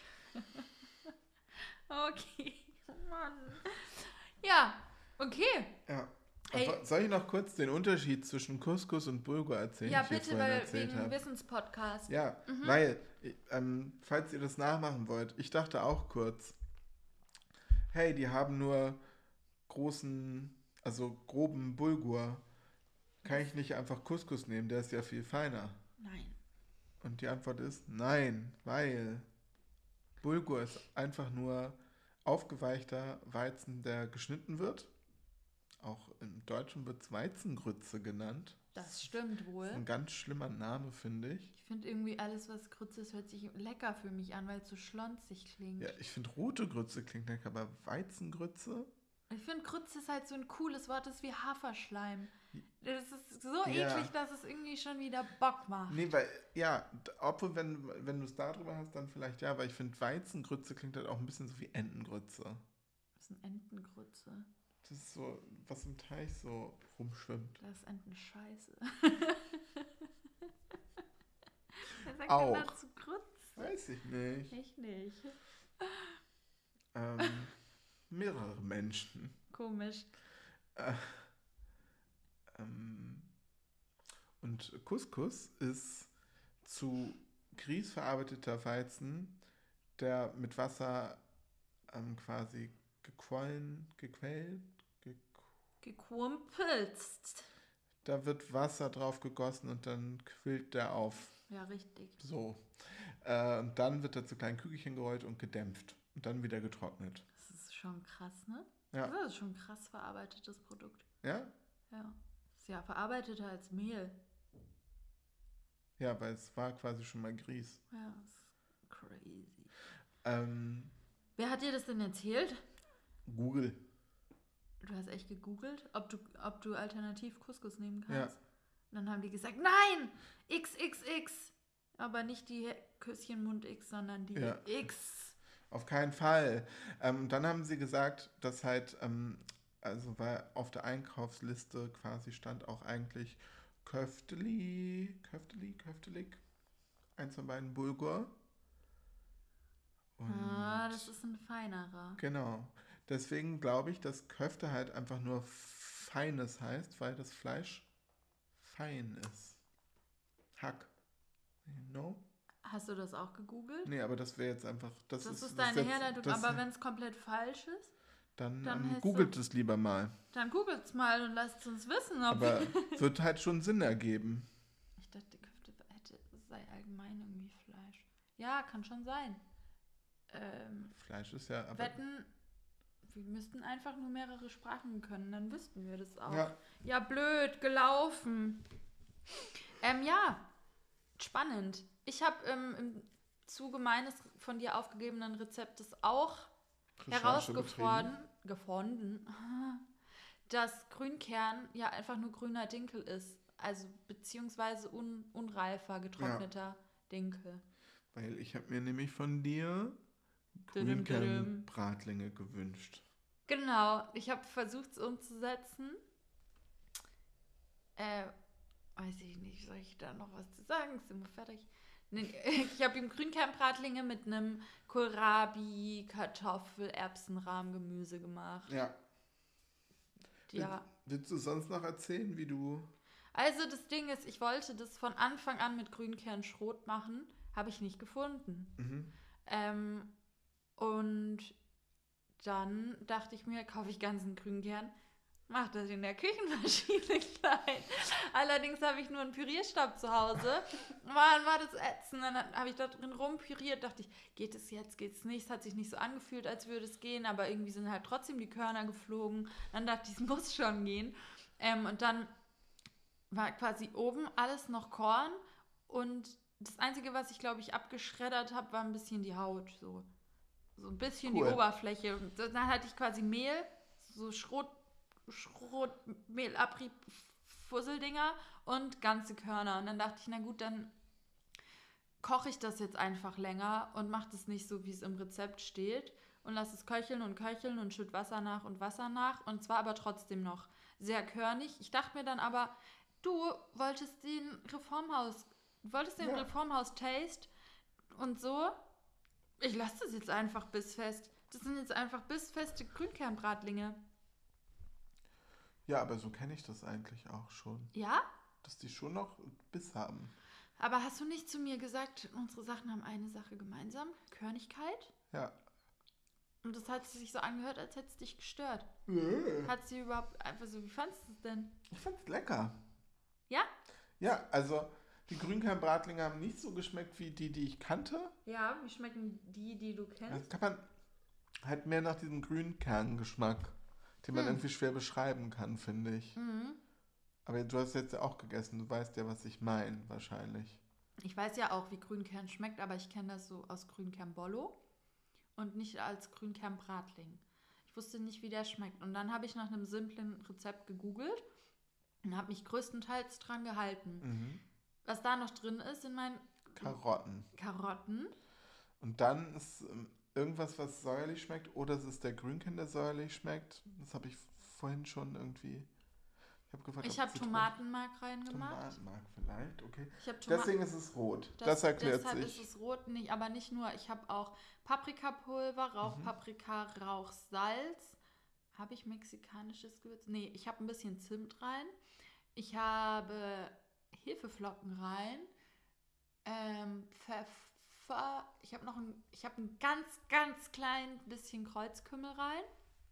Okay, Mann. Ja, okay. Ja. Ey. Aber soll ich noch kurz den Unterschied zwischen Couscous und Bulgur erzählen? Ja, den ich dir bitte, vorhin weil erzählt wegen habe? Wissenspodcast. Ja, Mhm. weil, ähm, falls ihr das nachmachen wollt, ich dachte auch kurz, hey, die haben nur großen, also groben Bulgur. Kann ich nicht einfach Couscous nehmen? Der ist ja viel feiner. Nein. Und die Antwort ist nein, weil Bulgur ist einfach nur aufgeweichter Weizen, der geschnitten wird. Auch im Deutschen wird es Weizengrütze genannt. Das stimmt wohl. Ein ganz schlimmer Name, finde ich. Ich finde irgendwie alles, was Grütze ist, hört sich lecker für mich an, weil es so schlonzig klingt. Ja, ich finde rote Grütze klingt lecker, aber Weizengrütze? Ich finde Grütze ist halt so ein cooles Wort, das ist wie Haferschleim. Das ist so Ja. eklig, dass es irgendwie schon wieder Bock macht. Nee, weil, ja, d- obwohl, wenn, wenn du es da drüber hast, dann vielleicht ja, aber ich finde Weizengrütze klingt halt auch ein bisschen so wie Entengrütze. Das ist ein Entengrütze. Das ist so, was im Teich so rumschwimmt. Das ist Entenscheiße. Wer sagt Auch. denn dazu Grütze? Weiß ich nicht. Ich nicht. Ähm, mehrere Menschen. Komisch. Äh, ähm, und Couscous ist zu Grieß verarbeiteter Weizen, der mit Wasser ähm, quasi gequollen, gequält, ge Gequumpelst. da wird Wasser drauf gegossen und dann quillt der auf. Ja, richtig. So. Äh, und dann wird er zu kleinen Kügelchen gerollt und gedämpft. Und dann wieder getrocknet. Das ist schon krass, ne? Ja. Das ist schon ein krass verarbeitetes Produkt. Ja? Ja. Ist ja verarbeiteter als Mehl. Ja, weil es war quasi schon mal Grieß. Ja, ist crazy. Ähm, Wer hat dir das denn erzählt? Google. Du hast echt gegoogelt, ob du, ob du alternativ Couscous nehmen kannst. Ja. Und dann haben die gesagt, nein, X X X. Aber nicht die Küsschenmund X, sondern die Ja. X. Auf keinen Fall. Ähm, dann haben sie gesagt, dass halt ähm, also weil auf der Einkaufsliste quasi stand auch eigentlich Köfteli, Köfteli, Köftelig, eins von beiden Bulgur. Und Ah, das ist ein feinerer. genau. Deswegen glaube ich, dass Köfte halt einfach nur Feines heißt, weil das Fleisch fein ist. Hack. You know? Hast du das auch gegoogelt? Nee, aber das wäre jetzt einfach. Das, Das ist, ist das deine jetzt, Herleitung, das, aber wenn es komplett falsch ist, Dann, dann ähm, heißt googelt so- es lieber mal. dann googelt's mal und lasst uns wissen, ob... Aber wird halt schon Sinn ergeben. Ich dachte, Köfte hätte, sei allgemein irgendwie Fleisch. Ja, kann schon sein. Ähm, Fleisch ist ja. Aber, wetten, wir müssten einfach nur mehrere Sprachen können, dann wüssten wir das auch. ja, Ja, blöd, gelaufen. Ähm, ja, spannend. Ich habe ähm, im Zuge meines von dir aufgegebenen Rezeptes auch Recherche herausgefunden, gefunden, dass Grünkern ja einfach nur grüner Dinkel ist. Also beziehungsweise un, unreifer, getrockneter Dinkel. Weil ich habe mir nämlich von dir Dudum, dudum. Grünkernbratlinge gewünscht. Genau, ich habe versucht es umzusetzen. Äh, weiß ich nicht, soll ich da noch was zu sagen? Sind wir fertig? Nee, ich habe ihm Grünkernbratlinge mit einem Kohlrabi, Kartoffel, Erbsenrahm, Gemüse gemacht. Ja. Ja. Willst du sonst noch erzählen, wie du. Also das Ding ist, ich wollte das von Anfang an mit Grünkernschrot machen, habe ich nicht gefunden. Mhm. Ähm, und dann dachte ich mir, kaufe ich ganzen Grünkern, mach das in der Küchenmaschine klein. Allerdings habe ich nur einen Pürierstab zu Hause. Mann, war das ätzend. Dann habe ich da drin rumpüriert, dachte ich, geht es jetzt, geht es nicht. Es hat sich nicht so angefühlt, als würde es gehen, aber irgendwie sind halt trotzdem die Körner geflogen. Dann dachte ich, es muss schon gehen. Ähm, und dann war quasi oben alles noch Korn und das Einzige, was ich, glaube ich, abgeschreddert habe, war ein bisschen die Haut. So, so ein bisschen Cool. die Oberfläche. Und dann hatte ich quasi Mehl, so Schrot, Schrotmehlabrieb, Fusseldinger und ganze Körner. Und dann dachte ich, na gut, dann koche ich das jetzt einfach länger und mache das nicht so, wie es im Rezept steht und lasse es köcheln und köcheln und schütt Wasser nach und Wasser nach und zwar aber trotzdem noch sehr körnig. Ich dachte mir dann aber, du wolltest den Reformhaus, wolltest den Ja. Reformhaus-Taste und so, ich lasse das jetzt einfach bissfest. Das sind jetzt einfach bissfeste Grünkernbratlinge. Ja, aber so kenne ich das eigentlich auch schon. Ja? Dass die schon noch Biss haben. Aber hast du nicht zu mir gesagt, unsere Sachen haben eine Sache gemeinsam? Körnigkeit? Ja. Und das hat sich so angehört, als hätte es dich gestört. Äh. Hat sie überhaupt einfach so, wie fandest du es denn? Ich fand's lecker. Ja? Ja, also die Grünkernbratlinge haben nicht so geschmeckt wie die, die ich kannte. Ja, wie schmecken die, die du Das kennst? kann man halt mehr nach diesem Grünkerngeschmack, den man Hm. irgendwie schwer beschreiben kann, finde ich. Mhm. Aber du hast jetzt ja auch gegessen, du weißt ja, was ich meine, wahrscheinlich. Ich weiß ja auch, wie Grünkern schmeckt, aber ich kenne das so aus Grünkernbollo und nicht als Grünkernbratling. Ich wusste nicht, wie der schmeckt. Und dann habe ich nach einem simplen Rezept gegoogelt und habe mich größtenteils dran gehalten. Mhm. Was da noch drin ist, sind meine Karotten. Karotten. Und dann ist ähm, irgendwas, was säuerlich schmeckt, oder es ist der Grünkern, der säuerlich schmeckt. Das habe ich vorhin schon irgendwie. Ich habe gefragt, Ich ob habe Zitronen- Tomatenmark reingemacht. Tomatenmark vielleicht, okay. Ich habe Tomaten. Deswegen ist es rot. Das, erklärt deshalb sich. ist es rot, nicht, aber nicht nur. Ich habe auch Paprikapulver, Mhm. Rauchpaprika, Rauchsalz. Habe ich mexikanisches Gewürz? Nee, ich habe ein bisschen Zimt rein. Ich habe Hefeflocken rein. Ähm, Pfeffer. Ich habe noch ein, ich habe ein ganz, ganz klein bisschen Kreuzkümmel rein.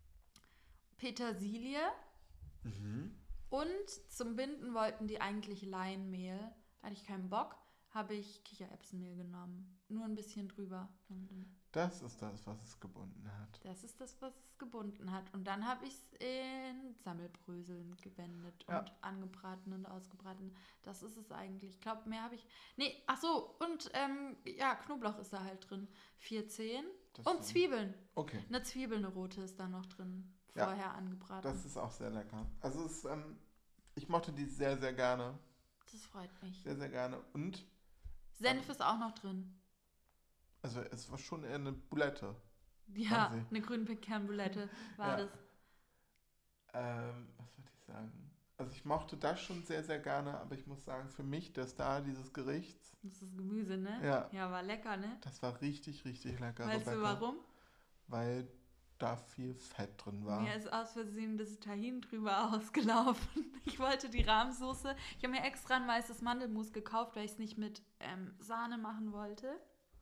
Petersilie. Mhm. Und zum Binden wollten die eigentlich Leinmehl. Hatte ich keinen Bock. Habe ich Kichererbsenmehl genommen. Nur ein bisschen drüber. Und Das ist das, was es gebunden hat. das ist das, was es gebunden hat. Und dann habe ich es in Sammelbröseln gewendet Ja. und angebraten und ausgebraten. Das ist es eigentlich. Ich glaube, mehr habe ich... Nee, ach so. Und ähm, ja, Knoblauch ist da halt drin. Vier Zehen. Das Und ist- Zwiebeln. Okay, Eine Zwiebel, eine rote ist da noch drin. Ja, Vorher angebraten. das ist auch sehr lecker. Also es, ähm, ich mochte die sehr, sehr gerne. Das freut mich. Sehr, sehr gerne. Und, Senf ist auch noch drin. also es war schon eher eine Boulette. Ja, Quasi. eine Grünkernbulette war Ja. das. Ähm, was wollte ich sagen? Also ich mochte das schon sehr, sehr gerne, aber ich muss sagen, für mich der Star dieses Gerichts, Das ist Gemüse, ne? ja, Ja, war lecker, ne? das war richtig, richtig lecker, Weißt du Rebecca. warum? Weil da viel Fett drin war. Mir ist aus Versehen das Tahin drüber ausgelaufen. Ich wollte die Rahmsoße. Ich habe mir extra ein weißes Mandelmus gekauft, weil ich es nicht mit ähm, Sahne machen wollte.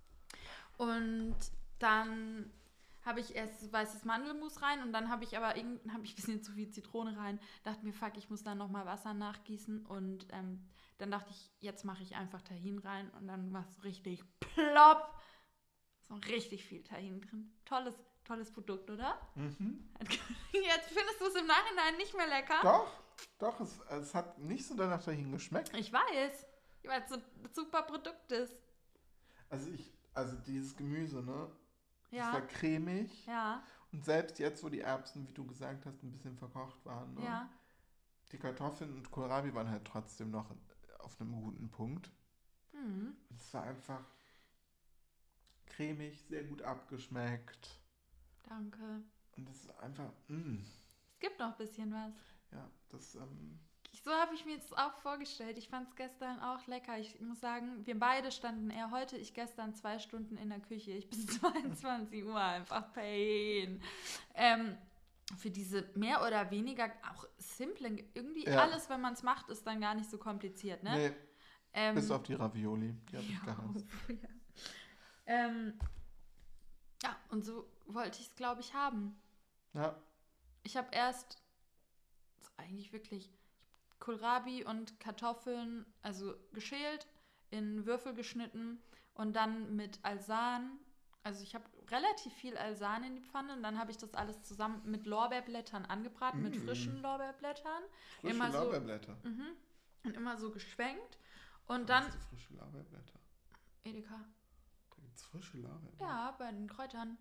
Und dann habe ich erst weißes Mandelmus rein und dann habe ich aber irgend, habe ich ein bisschen zu viel Zitrone rein. Dachte mir, fuck, ich muss da nochmal Wasser nachgießen. Und ähm, dann dachte ich, jetzt mache ich einfach Tahin rein. Und dann war es richtig plopp. So richtig viel Tahin drin. Tolles, tolles Produkt, oder? Mhm. Jetzt findest du es im Nachhinein nicht mehr lecker? Doch, doch, es, es hat nicht so danach dahin geschmeckt. Ich weiß. Weil es so ein super Produkt ist. Also ich, also dieses Gemüse, ne? Das Ja. war cremig. Ja, Und selbst jetzt, wo die Erbsen, wie du gesagt hast, ein bisschen verkocht waren, ne? ja. Die Kartoffeln und Kohlrabi waren halt trotzdem noch auf einem guten Punkt. Mhm. Es war einfach cremig, sehr gut abgeschmeckt. Danke. Und es ist einfach, mh. Es gibt noch ein bisschen was. Ja, das, ähm, So habe ich mir jetzt auch vorgestellt. Ich fand es gestern auch lecker. Ich muss sagen, wir beide standen eher heute, ich gestern zwei Stunden in der Küche. Ich bis zweiundzwanzig Uhr einfach pain. Ähm, für diese mehr oder weniger auch simple, irgendwie Ja. alles, wenn man es macht, ist dann gar nicht so kompliziert, ne? nee, Ähm, bis auf die Ravioli, die habe ich ja, gehasst. oh, ja. Ähm, ja, und so wollte ich es, glaube ich, haben. Ja, Ich habe erst, also eigentlich wirklich, Kohlrabi und Kartoffeln, also geschält, in Würfel geschnitten und dann mit Alsan, also ich habe relativ viel Alsan in die Pfanne und dann habe ich das alles zusammen mit Lorbeerblättern angebraten, mit Mm. frischen Lorbeerblättern. frische Immer so- Lorbeerblätter. Mhm. Und immer so geschwenkt. Und Wo dann, hast du frische Lorbeerblätter? Edeka, Da gibt es frische Lorbeerblätter. ja, bei den Kräutern.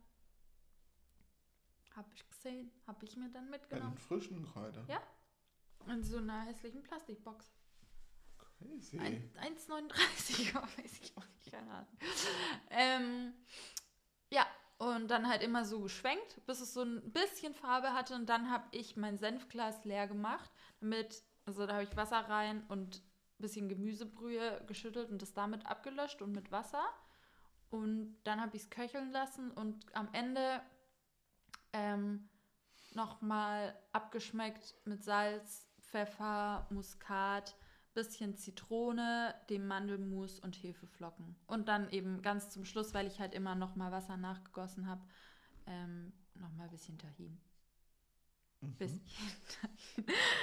Habe ich gesehen, habe ich mir dann Bei mitgenommen. den frischen Kräutern. Ja. In so einer hässlichen Plastikbox. Crazy. Ein- eins neununddreißig, weiß ich auch nicht, keine Ahnung. Ähm, ja, und dann halt immer so geschwenkt, bis es so ein bisschen Farbe hatte. Und dann habe ich mein Senfglas leer gemacht. Damit, also da habe ich Wasser rein und ein bisschen Gemüsebrühe geschüttelt und das damit abgelöscht und mit Wasser. Und dann habe ich es köcheln lassen und am Ende ähm, nochmal abgeschmeckt mit Salz, Pfeffer, Muskat, bisschen Zitrone, dem Mandelmus und Hefeflocken. Und dann eben ganz zum Schluss, weil ich halt immer nochmal Wasser nachgegossen habe, ähm, nochmal ein bisschen Tahin. Mhm. Bisschen Tahin.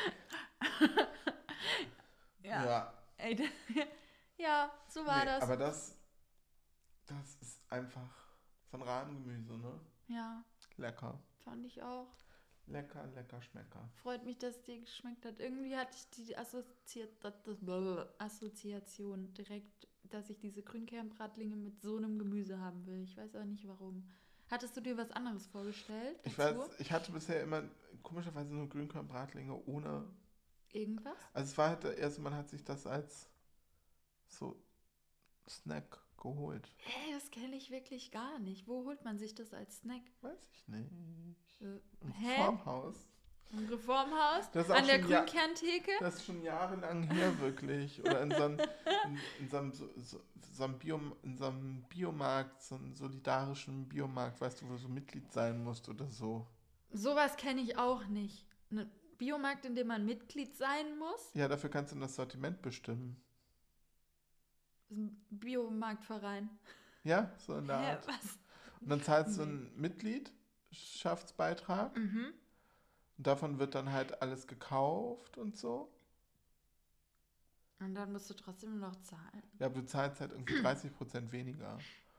Ja. ja. Ey, das- ja, so war Nee, das. aber das, das ist einfach so ein Rahmengemüse, ne? Ja, Lecker. fand ich auch. Lecker, lecker, schmecker. Freut mich, dass es dir geschmeckt hat. Irgendwie hatte ich die Assoziat das, das Assoziation direkt, dass ich diese Grünkernbratlinge mit so einem Gemüse haben will. Ich weiß auch nicht warum. Hattest du dir was anderes vorgestellt? Ich dazu? weiß, ich hatte bisher immer komischerweise nur Grünkernbratlinge ohne. Irgendwas? Also es war halt der erste, man hat sich das als so Snack geholt. Ey, das kenne ich wirklich gar nicht. Wo holt man sich das als Snack? Weiß ich nicht. Äh, Im hä? Farmhaus. Im Reformhaus? Das ist auch An der schon ja- Grünkerntheke? Das ist schon jahrelang her, wirklich. Oder in so einem, in, in so einem, so, so, so einem, Bio, in so einem Biomarkt, so einem solidarischen Biomarkt, weißt du, wo du so Mitglied sein musst oder so. Sowas kenne ich auch nicht. Ein Biomarkt, in dem man Mitglied sein muss? Ja, dafür kannst du das Sortiment bestimmen. Das ist ein Biomarktverein. Ja, so in der Hä, Art. was? Und dann zahlst du einen Mitgliedschaftsbeitrag Mhm. und davon wird dann halt alles gekauft und so. Und dann musst du trotzdem noch zahlen. Ja, aber du zahlst halt irgendwie dreißig Prozent weniger.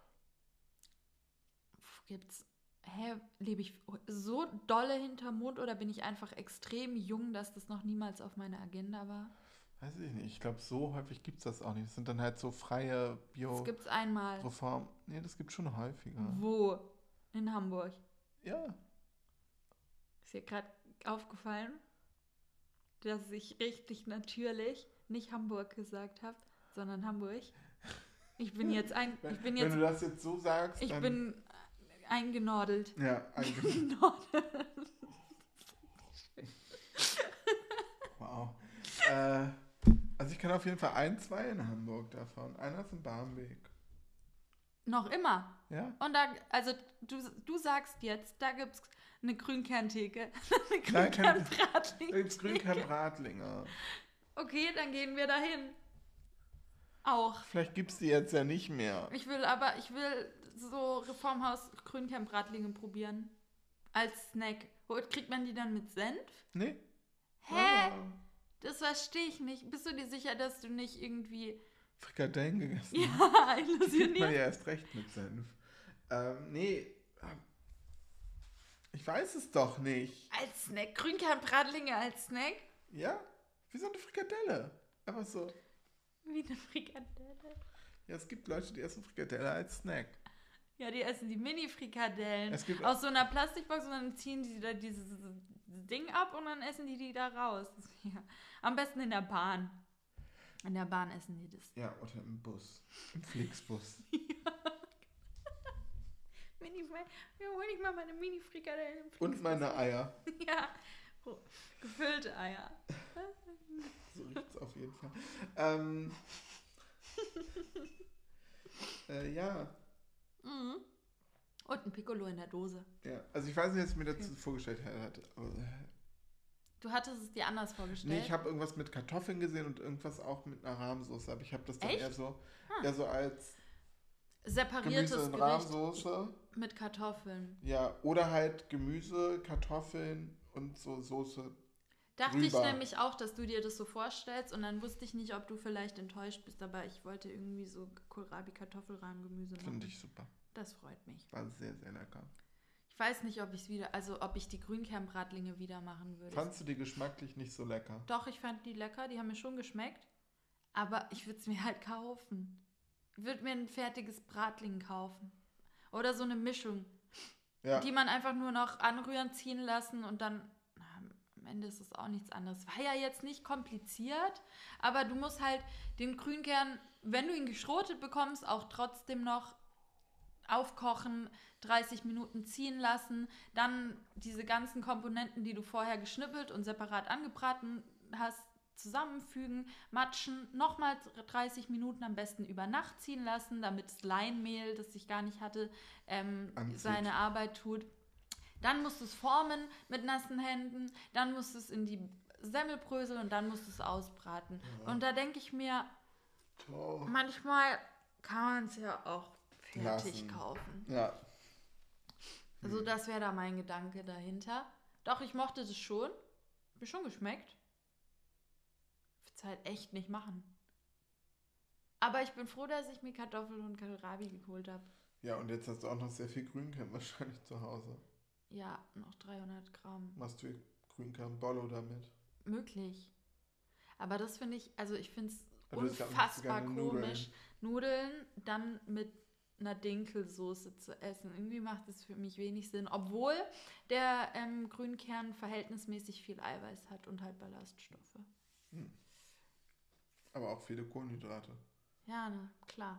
Gibt's. Hä, lebe ich so dolle hinterm Mond oder bin ich einfach extrem jung, dass das noch niemals auf meiner Agenda war? Weiß ich nicht. Ich glaube, so häufig gibt es das auch nicht. Das sind dann halt so freie Das gibt's einmal. Bio-Reform. Nee, das gibt schon häufiger. Wo? In Hamburg. Ja. Ist dir gerade aufgefallen, dass ich richtig natürlich nicht Hamburg gesagt habe, sondern Hamburg? Ich bin jetzt ein, ich bin Wenn jetzt, du das jetzt so sagst, ich dann... bin eingenordelt. Ja, eigentlich. Nordel. äh, also ich kann auf jeden Fall ein, zwei in Hamburg davon. Einer ist im Barmbek. Noch immer. Ja? Und da, also du, du sagst jetzt, da gibt's eine Grünkerntheke. Eine Nein, kein- Grünkernbratling. Da gibt's Grünkern-Bratlinge. Okay, dann gehen wir dahin. Auch. Vielleicht gibt's die jetzt ja nicht mehr. Ich will aber, ich will so Reformhaus Grünkernbratlinge probieren. Als Snack. Wo kriegt man die dann mit Senf? Nee? Hä? Aber Das verstehe ich nicht. Bist du dir sicher, dass du nicht irgendwie Frikadellen gegessen. ja, Kriegt man illusioniert? ja erst recht mit Senf. Ähm, nee. Ich weiß es doch nicht. Als Snack? Grünkernbratlinge als Snack? Ja? Wie so eine Frikadelle. Einfach so. Wie eine Frikadelle. Ja, es gibt Leute, die essen Frikadelle als Snack. Ja, die essen die Mini-Frikadellen Es gibt- aus so einer Plastikbox und dann ziehen die da dieses Ding ab und dann essen die die da raus. Ja. Am besten in der Bahn. In der Bahn essen die das. Ja, oder im Bus. Im Flixbus. Mini ja, hol ich mal meine Mini-Frikadellen. im Und meine Eier. Ja, oh, gefüllte Eier. So riecht's auf jeden Fall. Ähm, äh, ja. Mhm. Und ein Piccolo in der Dose. Ja. Also ich weiß nicht, was ich mir dazu vorgestellt hatte. Aber, äh, Du hattest es dir anders vorgestellt. nee, ich habe irgendwas mit Kartoffeln gesehen und irgendwas auch mit einer Rahmsoße. Aber ich habe das dann Echt? eher so, Ah. eher so als Separiertes Gemüse in Gericht Rahmsoße. mit Kartoffeln. Ja, oder halt Gemüse, Kartoffeln und so Soße. Dachte ich Drüber. nämlich auch, dass du dir das so vorstellst und dann wusste ich nicht, ob du vielleicht enttäuscht bist, aber ich wollte irgendwie so Kohlrabi-Kartoffelrahmgemüse machen. Finde ich super. Das freut mich. War sehr, sehr lecker. Ich weiß nicht, ob ich es wieder, also ob ich die Grünkernbratlinge wieder machen würde. Fandst du die geschmacklich nicht so lecker? Doch, ich fand die lecker, die haben mir schon geschmeckt, aber ich würde es mir halt kaufen. Ich würde mir ein fertiges Bratling kaufen. Oder so eine Mischung, Ja. die man einfach nur noch anrühren, ziehen lassen und dann, na, am Ende ist es auch nichts anderes. War ja jetzt nicht kompliziert, aber du musst halt den Grünkern, wenn du ihn geschrotet bekommst, auch trotzdem noch aufkochen, dreißig Minuten ziehen lassen, dann diese ganzen Komponenten, die du vorher geschnippelt und separat angebraten hast, zusammenfügen, matschen, nochmal dreißig Minuten am besten über Nacht ziehen lassen, damit das Leinmehl, das ich gar nicht hatte, ähm, Anzieht. seine Arbeit tut. Dann musst du es formen mit nassen Händen, dann musst du es in die Semmelbrösel und dann musst du es ausbraten. Ja. Und da denke ich mir, Oh. manchmal kann man es ja auch fertig Lassen. kaufen. Ja. Also das wäre da mein Gedanke dahinter. Doch, ich mochte das schon. Mir schon geschmeckt. Ich würde es halt echt nicht machen. Aber ich bin froh, dass ich mir Kartoffeln und Kohlrabi geholt habe. Ja, und jetzt hast du auch noch sehr viel Grünkern wahrscheinlich zu Hause. Ja, noch dreihundert Gramm. Machst du Grünkern-Bollo damit? Möglich. Aber das finde ich, also ich finde es Aber du isst ja auch nicht so unfassbar gerne Nudeln. komisch, Nudeln dann mit einer Dinkelsoße zu essen. Irgendwie macht es für mich wenig Sinn, obwohl der ähm, Grünkern verhältnismäßig viel Eiweiß hat und halt Ballaststoffe. Hm. Aber auch viele Kohlenhydrate. Ja, na klar.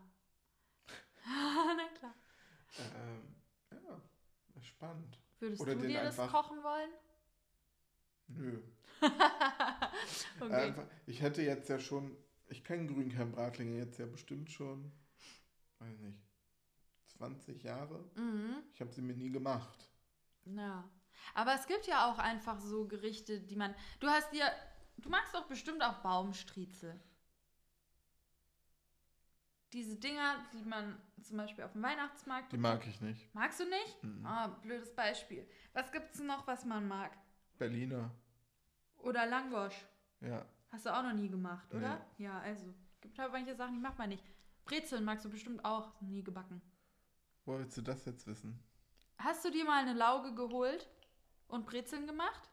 Na klar. Ähm, ja, spannend. Würdest Oder du den dir das einfach- kochen wollen? Nö. Okay. Einfach, ich hätte jetzt ja schon, ich kenne Grünkern-Bratlinge jetzt ja bestimmt schon, weiß nicht, zwanzig Jahre. Mhm. Ich habe sie mir nie gemacht. Ja. Aber es gibt ja auch einfach so Gerichte, die man. Du hast dir. Du magst doch bestimmt auch Baumstriezel. Diese Dinger, die man zum Beispiel auf dem Weihnachtsmarkt. Die mag ich nicht. Magst du nicht? Mhm. Ah, blödes Beispiel. Was gibt's noch, was man mag? Berliner. Oder Langosch. Ja. Hast du auch noch nie gemacht, oder? Ja, also. Gibt halt manche Sachen, die macht man nicht. Brezeln magst du bestimmt auch. Nie gebacken. Woher willst du das jetzt wissen? Hast du dir mal eine Lauge geholt und Brezeln gemacht?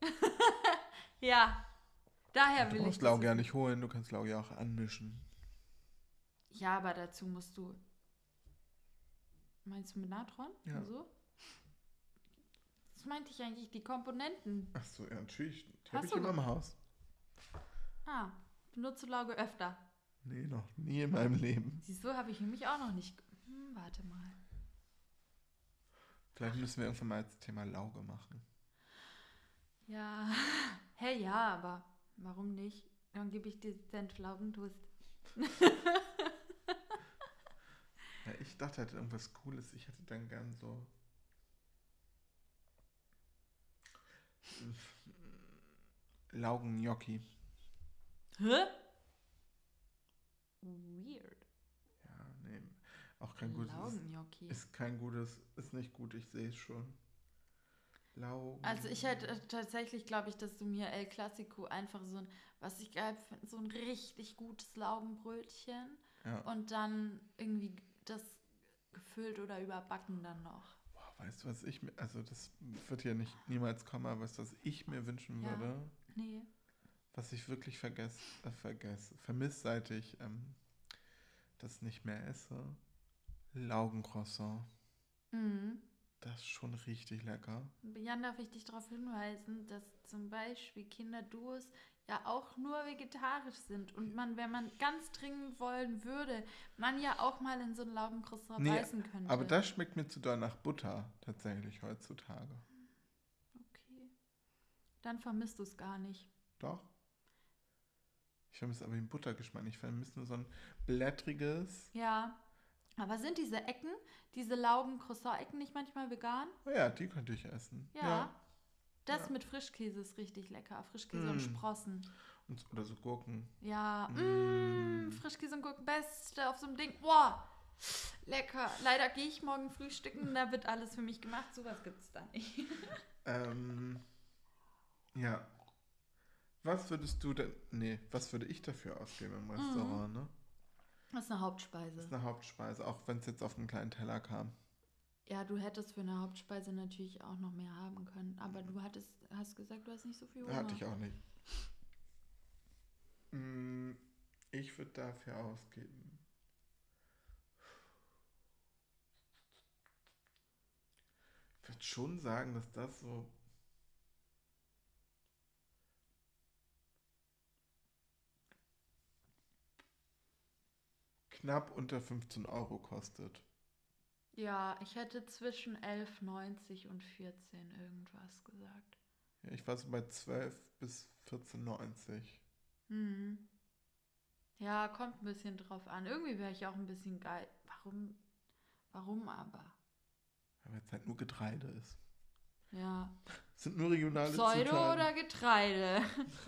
Ja. Daher Du will ich brauchst das Lauge ja wissen. nicht holen, du kannst Lauge ja auch anmischen. Ja, aber dazu musst du. Meinst du mit Natron? Ja. Und so? Das meinte ich eigentlich, die Komponenten. Ach so, ja, natürlich. Die Hast habe ich du immer im Haus. Ah, benutze Lauge öfter. Nee, noch nie in meinem Leben. Siehst du, habe ich nämlich auch noch nicht. Hm, warte mal. Vielleicht müssen wir irgendwann mal das Thema Lauge machen. Ja. Hey, ja, aber warum nicht? Dann gebe ich dir Senf-Laugentoast. Ja, ich dachte halt irgendwas Cooles. Ich hätte dann gern so Laugengnocchi. Hä? Weird. Ja, nee, auch kein gutes. Laugengnocchi. Ist, ist kein gutes, ist nicht gut, ich sehe es schon. Laugen. Also ich hätte äh, tatsächlich, glaube ich, dass du mir El Clasico einfach so ein, was ich geil finde, so ein richtig gutes Laugenbrötchen Ja. und dann irgendwie das gefüllt oder überbacken dann noch. Boah, weißt du, was ich mir, also das wird ja nicht niemals kommen, aber weißt du, was ich mir wünschen Ja. würde? Nee. Was ich wirklich vergesse, äh, vergesse, vermisse, seit ich ähm, das nicht mehr esse. Laugencroissant. Mhm. Das ist schon richtig lecker. Jan, darf ich dich darauf hinweisen, dass zum Beispiel Kinderduos ja auch nur vegetarisch sind und man, wenn man ganz dringend wollen würde, man ja auch mal in so ein Laugencroissant Nee, beißen könnte. aber das schmeckt mir zu doll nach Butter, tatsächlich, heutzutage. Okay. Dann vermisst du es gar nicht. Doch. Ich vermisse aber den Buttergeschmack nicht. Ich vermisse nur so ein blättriges. Ja. Aber sind diese Ecken, diese Laugen-Croissant-Ecken nicht manchmal vegan? Oh ja, die könnte ich essen. Ja. Das Ja. mit Frischkäse ist richtig lecker. Frischkäse und Mm. Sprossen. Und, oder so Gurken. Ja. Mm. Mm, Frischkäse und Gurken, beste auf so einem Ding. Boah. Lecker. Leider gehe ich morgen frühstücken, da wird alles für mich gemacht. Sowas gibt es da nicht. Ähm, ja. Was würdest du denn. Nee, was würde ich dafür ausgeben im Restaurant, ne? Das ist eine Hauptspeise. Das ist eine Hauptspeise, auch wenn es jetzt auf einen kleinen Teller kam. Ja, du hättest für eine Hauptspeise natürlich auch noch mehr haben können. Aber du hattest, hast gesagt, du hast nicht so viel Hunger. Hatte ich auch nicht. Mm, Ich würde dafür ausgeben. Ich würde schon sagen, dass das so knapp unter fünfzehn Euro kostet. Ja, ich hätte zwischen elf neunzig und vierzehn irgendwas gesagt. Ja, ich war so bei zwölf bis vierzehn neunzig. Hm. Ja, kommt ein bisschen drauf an. Irgendwie wäre ich auch ein bisschen geil. Warum? Warum aber? Weil es halt nur Getreide ist. Ja. Es sind nur regionale Pseudo Zutaten. oder Getreide?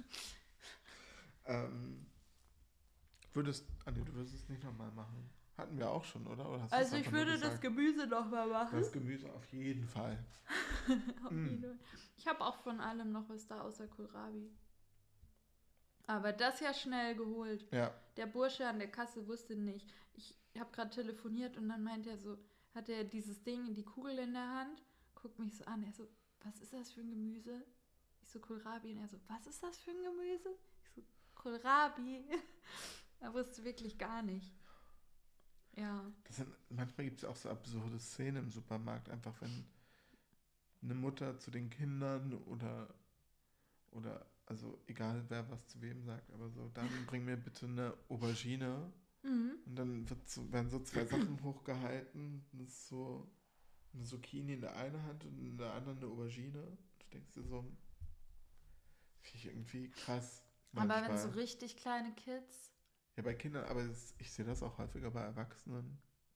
Ähm, würdest, ah nee, du würdest es nicht nochmal machen. Hatten wir auch schon, oder? Oder hast du es Also ich einfach nur würde das gesagt? Gemüse nochmal machen. Das Gemüse auf jeden Fall. Auf Mm. jeden Fall. Ich habe auch von allem noch was da außer Kohlrabi. Aber das ja schnell geholt. Ja. Der Bursche an der Kasse wusste nicht. Ich habe gerade telefoniert und dann meint er so, hat er dieses Ding, die Kugel in der Hand, guckt mich so an. Er so, was ist das für ein Gemüse? Ich so, Kohlrabi. Und er so, was ist das für ein Gemüse? Ich so, Kohlrabi. Er wusste wirklich gar nicht. Ja. Das sind, manchmal gibt es auch so absurde Szenen im Supermarkt, einfach wenn eine Mutter zu den Kindern oder, oder also egal wer was zu wem sagt, aber so, dann bring mir bitte eine Aubergine Mhm. und dann wird so, werden so zwei Sachen hochgehalten, das ist so eine Zucchini in der einen Hand und in der anderen eine Aubergine. Du denkst dir so, finde ich irgendwie krass. Aber manchmal. wenn so richtig kleine Kids. Ja, bei Kindern, aber es, ich sehe das auch häufiger bei Erwachsenen.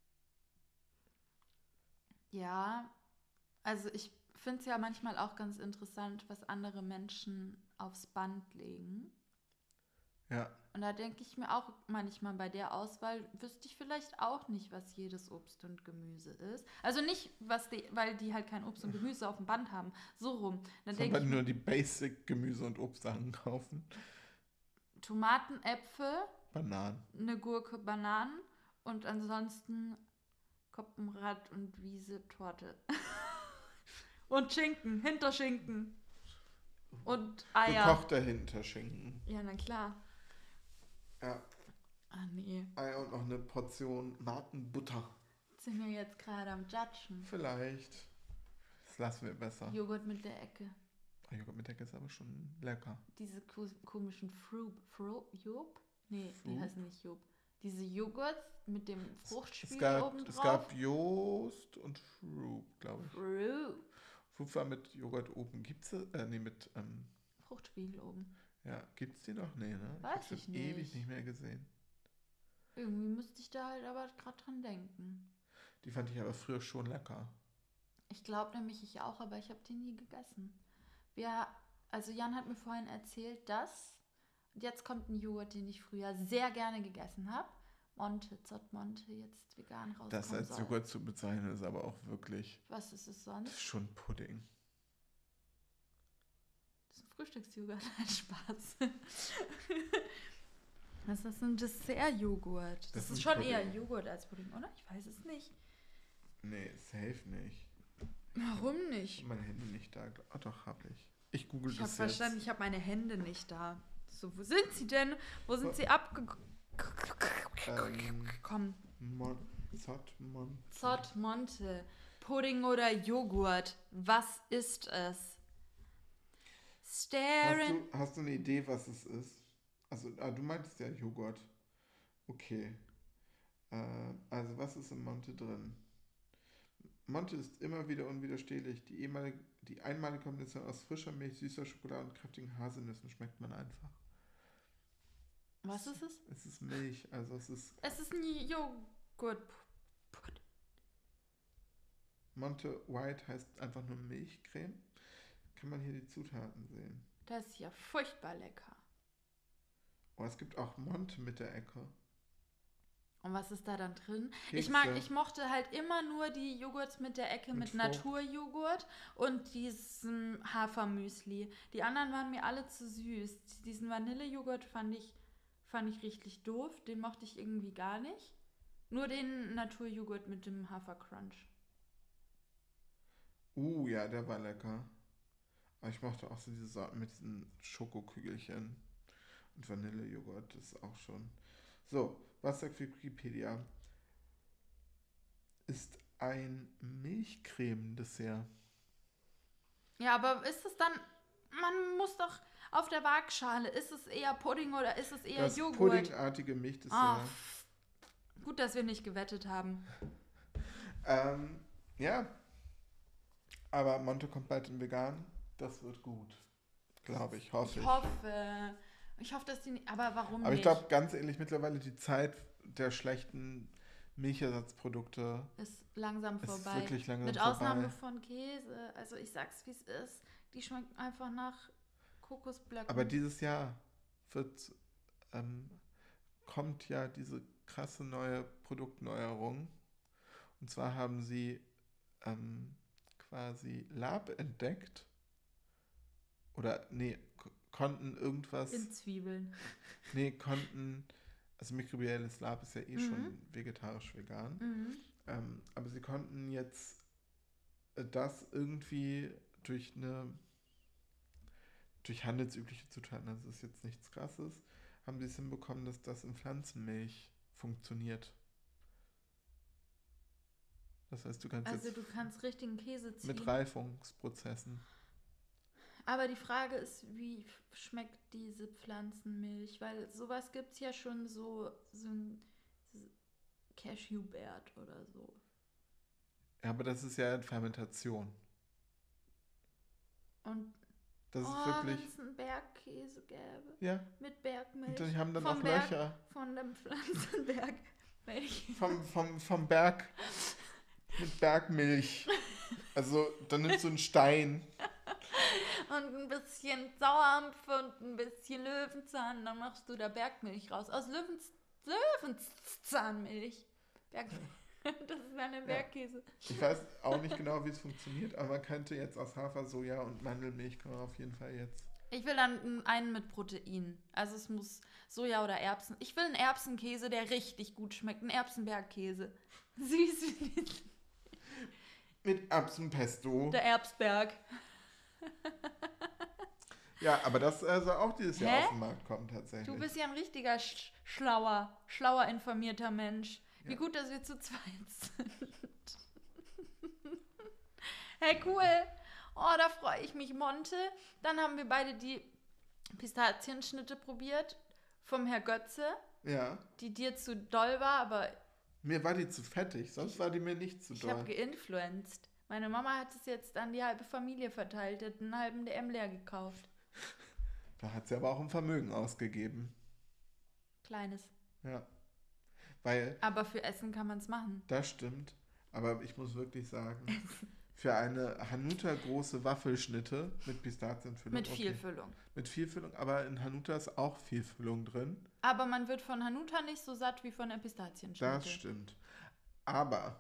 Ja, also ich finde es ja manchmal auch ganz interessant, was andere Menschen aufs Band legen. Ja, Und da denke ich mir auch manchmal bei der Auswahl, wüsste ich vielleicht auch nicht, was jedes Obst und Gemüse ist. Also nicht, was die, weil die halt kein Obst und Gemüse auf dem Band haben. So rum. Dann denke sondern ich nur mir, die Basic Gemüse- und Obstsachen kaufen. Tomaten, Äpfel, Bananen. eine Gurke, Bananen und ansonsten Koppenrad und Wiese, Torte. Und Schinken, Hinterschinken. Und Eier. Gekochter Hinterschinken. Ja, na klar. Ja, Ah, nee. Eier und noch eine Portion Markenbutter. Sind wir jetzt gerade am Judgen. Vielleicht. Das lassen wir besser. Joghurt mit der Ecke. Oh, Joghurt mit Decke ist aber schon lecker. Diese ko- komischen Frub, Frub, Job? Nee, die Frub? heißen nicht Job. Diese Joghurt mit dem Fruchtspiel Es gab, oben es drauf. gab Joost und Froop, glaube ich. Frub. Froop war mit Joghurt oben. Gibt's es? Äh, nee, mit, ähm, Fruchtspiegel oben. Ja, gibt's die noch? Nee, ne? Weiß ich habe ich schon ewig nicht. nicht mehr gesehen. Irgendwie müsste ich da halt aber gerade dran denken. Die fand ich aber früher schon lecker. Ich glaube nämlich ich auch, aber ich habe die nie gegessen. Wir, also Jan hat mir vorhin erzählt, dass, und jetzt kommt ein Joghurt, den ich früher sehr gerne gegessen habe. Monte, Zott Monte, jetzt vegan rauskommen Das als soll. Joghurt zu bezeichnen, ist aber auch wirklich... Was ist es Das sonst? ist schon Pudding. Das ist ein Frühstücksjoghurt, ein Spaß. Das ist ein Dessert-Joghurt. Das, Das ist ist schon Pudding. eher Joghurt als Pudding, oder? Ich weiß es nicht. Nee, safe nicht. Warum Ich nicht? hab meine Hände nicht da. Oh, doch, hab ich. Ich google Ich habe das verstanden, jetzt. ich habe meine Hände nicht da. So, wo sind sie denn? Wo sind So. sie abgekommen? Ähm, Mon Zott Monte. Zott Monte. Pudding oder Joghurt? Was ist es? Hast Staring. du, hast du eine Idee, was es ist? Also, ah, du meintest ja Joghurt. Okay. Äh, also, was ist im Monte drin? Monte ist immer wieder unwiderstehlich. Die, ehemalige, die einmalige Kombination aus frischer Milch, süßer Schokolade und kräftigen Haselnüssen schmeckt man einfach. Was ist es? Es ist Milch, also es ist Es ist ein Joghurt. Monte White heißt einfach nur Milchcreme. Kann man hier die Zutaten sehen? Das ist ja furchtbar lecker. Oh, es gibt auch Monte mit der Ecke. Und was ist da dann drin? Kekse. Ich mag, ich mochte halt immer nur die Joghurts mit der Ecke Mit mit, Frucht. Naturjoghurt und diesem Hafermüsli. Die anderen waren mir alle zu süß. Diesen Vanillejoghurt fand ich, fand ich richtig doof. Den mochte ich irgendwie gar nicht. Nur den Naturjoghurt mit dem Hafercrunch. Uh, ja, der war lecker. Aber ich mochte auch so diese Sorten mit diesen Schokokügelchen und Vanillejoghurt. Das ist auch schon. So, was sagt Wikipedia? Ist ein Milchcreme-Dessert. Ja, aber ist es dann... Man muss doch auf der Waagschale... Ist es eher Pudding oder ist es eher Das Joghurt? puddingartige Milchdessert. Oh, gut, dass wir nicht gewettet haben. Ähm, ja. Aber Monte kommt bald in vegan. Das wird gut. Glaube ich, hoffe Ich ich. hoffe... Ich hoffe, dass die nicht... Aber warum Aber ich nicht? glaube, ganz ehrlich, mittlerweile die Zeit der schlechten Milchersatzprodukte Ist langsam ist vorbei. wirklich langsam Mit vorbei. Ausnahme von Käse. Also ich sag's, wie es ist. Die schmecken einfach nach Kokosblöcken. Aber dieses Jahr wird, ähm, kommt ja diese krasse neue Produktneuerung. Und zwar haben sie ähm, quasi Lab entdeckt. Oder, nee, k- konnten irgendwas... In Zwiebeln. Nee, konnten... Also mikrobielles Lab ist ja eh Mhm. schon vegetarisch-vegan. Mhm. Ähm, aber sie konnten jetzt äh, das irgendwie durch eine durch handelsübliche Zutaten, also das ist jetzt nichts Krasses, haben sie es hinbekommen, dass das in Pflanzenmilch funktioniert. Das heißt, du kannst Also jetzt du kannst richtigen Käse ziehen. mit Reifungsprozessen. Aber die Frage ist, wie schmeckt diese Pflanzenmilch? Weil sowas gibt's ja schon so, so ein so Cashewbert oder so. Ja, aber das ist ja Fermentation. Und Das ist oh, wirklich... wenn es einen Bergkäse gäbe. Ja, Mit Bergmilch. und die haben dann vom auch Berg, Löcher. Von dem Pflanzenbergmilch. Vom, vom, vom Berg mit Bergmilch. Also, dann nimmst du einen Stein. Und ein bisschen Sauerampf und ein bisschen Löwenzahn. Dann machst du da Bergmilch raus. Aus Löwens Löwenzahnmilch. Bergmilch. Das ist dann ein Bergkäse. Ich weiß auch nicht genau, wie es funktioniert, aber man könnte jetzt aus Hafer, Soja und Mandelmilch kann man auf jeden Fall jetzt. Ich will dann einen mit Protein. Also es muss Soja oder Erbsen. Ich will einen Erbsenkäse, der richtig gut schmeckt. Einen Erbsenbergkäse. Süß wie die- Mit Erbsenpesto. der Erbsberg. Ja, aber das äh, soll auch dieses Jahr Hä? auf den Markt kommen tatsächlich. Du bist ja ein richtiger sch schlauer, schlauer informierter Mensch. Wie Ja. gut, dass wir zu zweit sind. Hey, cool. Oh, da freue ich mich, Monte. Dann haben wir beide die Pistazienschnitte probiert vom Herr Götze, Ja, die dir zu doll war, aber mir war die zu fettig, sonst war die mir nicht zu ich habe doll. geinfluenced. Meine Mama hat es jetzt an die halbe Familie verteilt, hat einen halben D M leer gekauft. Da hat sie aber auch ein Vermögen ausgegeben. Kleines. Ja. Weil, Aber für Essen kann man es machen. das stimmt, aber ich muss wirklich sagen, für eine Hanuta große Waffelschnitte mit Pistazienfüllung. Mit viel okay. Füllung. Mit viel Füllung, aber in Hanuta ist auch viel Füllung drin. Aber man wird von Hanuta nicht so satt wie von der Pistazienschnitte. Das stimmt. Aber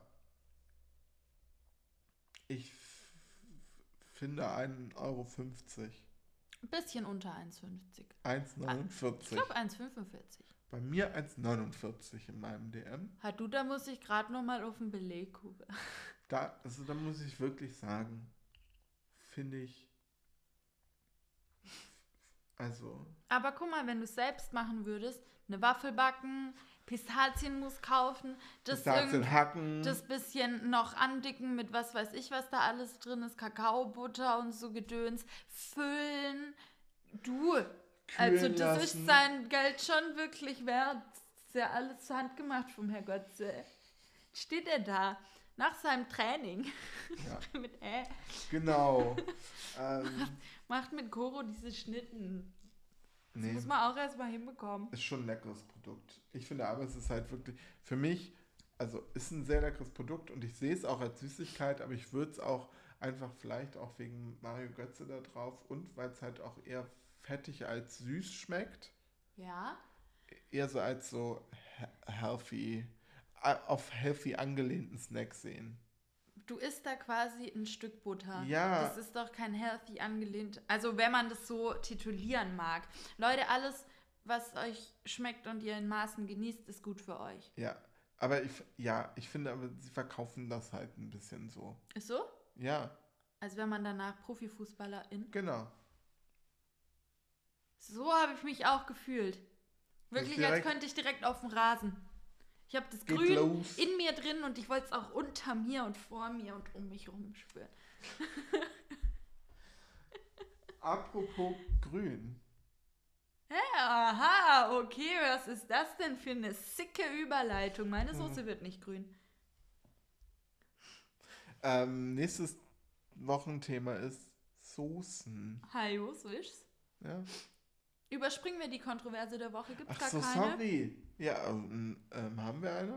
ich f- finde einen Euro fünfzig. Ein bisschen unter eins fünfzig. eins Ich neunundvierzig. glaube eins fünfundvierzig. Bei mir eins neunundvierzig in meinem D M. Hat du, da muss ich gerade noch mal auf den Beleg gucken. Da, also da muss ich wirklich sagen, finde ich, also, Aber guck mal, wenn du es selbst machen würdest, eine Waffel backen, Pistazienmus kaufen, das, Pistazien irgend- hacken, das bisschen noch andicken mit was weiß ich, was da alles drin ist, Kakaobutter und so Gedöns, füllen. Du, also kühlen das lassen. ist sein Geld schon wirklich wert. Das ist ja alles handgemacht vom Herr Götze. Steht er da nach seinem Training Ja, mit äh, genau. ähm, macht mit Koro diese Schnitten. Das nee, muss man auch erstmal hinbekommen. ist schon ein leckeres Produkt. Ich finde aber, es ist halt wirklich, für mich, also ist ein sehr leckeres Produkt und ich sehe es auch als Süßigkeit, aber ich würde es auch einfach vielleicht auch wegen Mario Götze da drauf und weil es halt auch eher fettig als süß schmeckt. Ja, Eher so als so he- healthy, a- auf healthy angelehnten Snack sehen. du isst da quasi ein Stück Butter. Ja. Das ist doch kein healthy angelehnt. Also wenn man das so titulieren mag. Leute, alles, was euch schmeckt und ihr in Maßen genießt, ist gut für euch. Ja, aber ich, ja, ich finde aber, sie verkaufen das halt ein bisschen so. Ist so? Ja, Als wäre man danach Profifußballerin. genau. So habe ich mich auch gefühlt. Wirklich, als direkt- könnte ich direkt auf den Rasen. Ich habe das Geht Grün los. in mir drin und ich wollte es auch unter mir und vor mir und um mich rum spüren. Apropos grün. Aha, okay, was ist das denn für eine sicke Überleitung? Meine Soße wird nicht grün. Ähm, nächstes Wochenthema ist Soßen. Hallo, so ist's. Ja. Überspringen wir die Kontroverse der Woche, gibt's Ach gar so, keine? sorry. Ja, ähm, ähm, haben wir eine?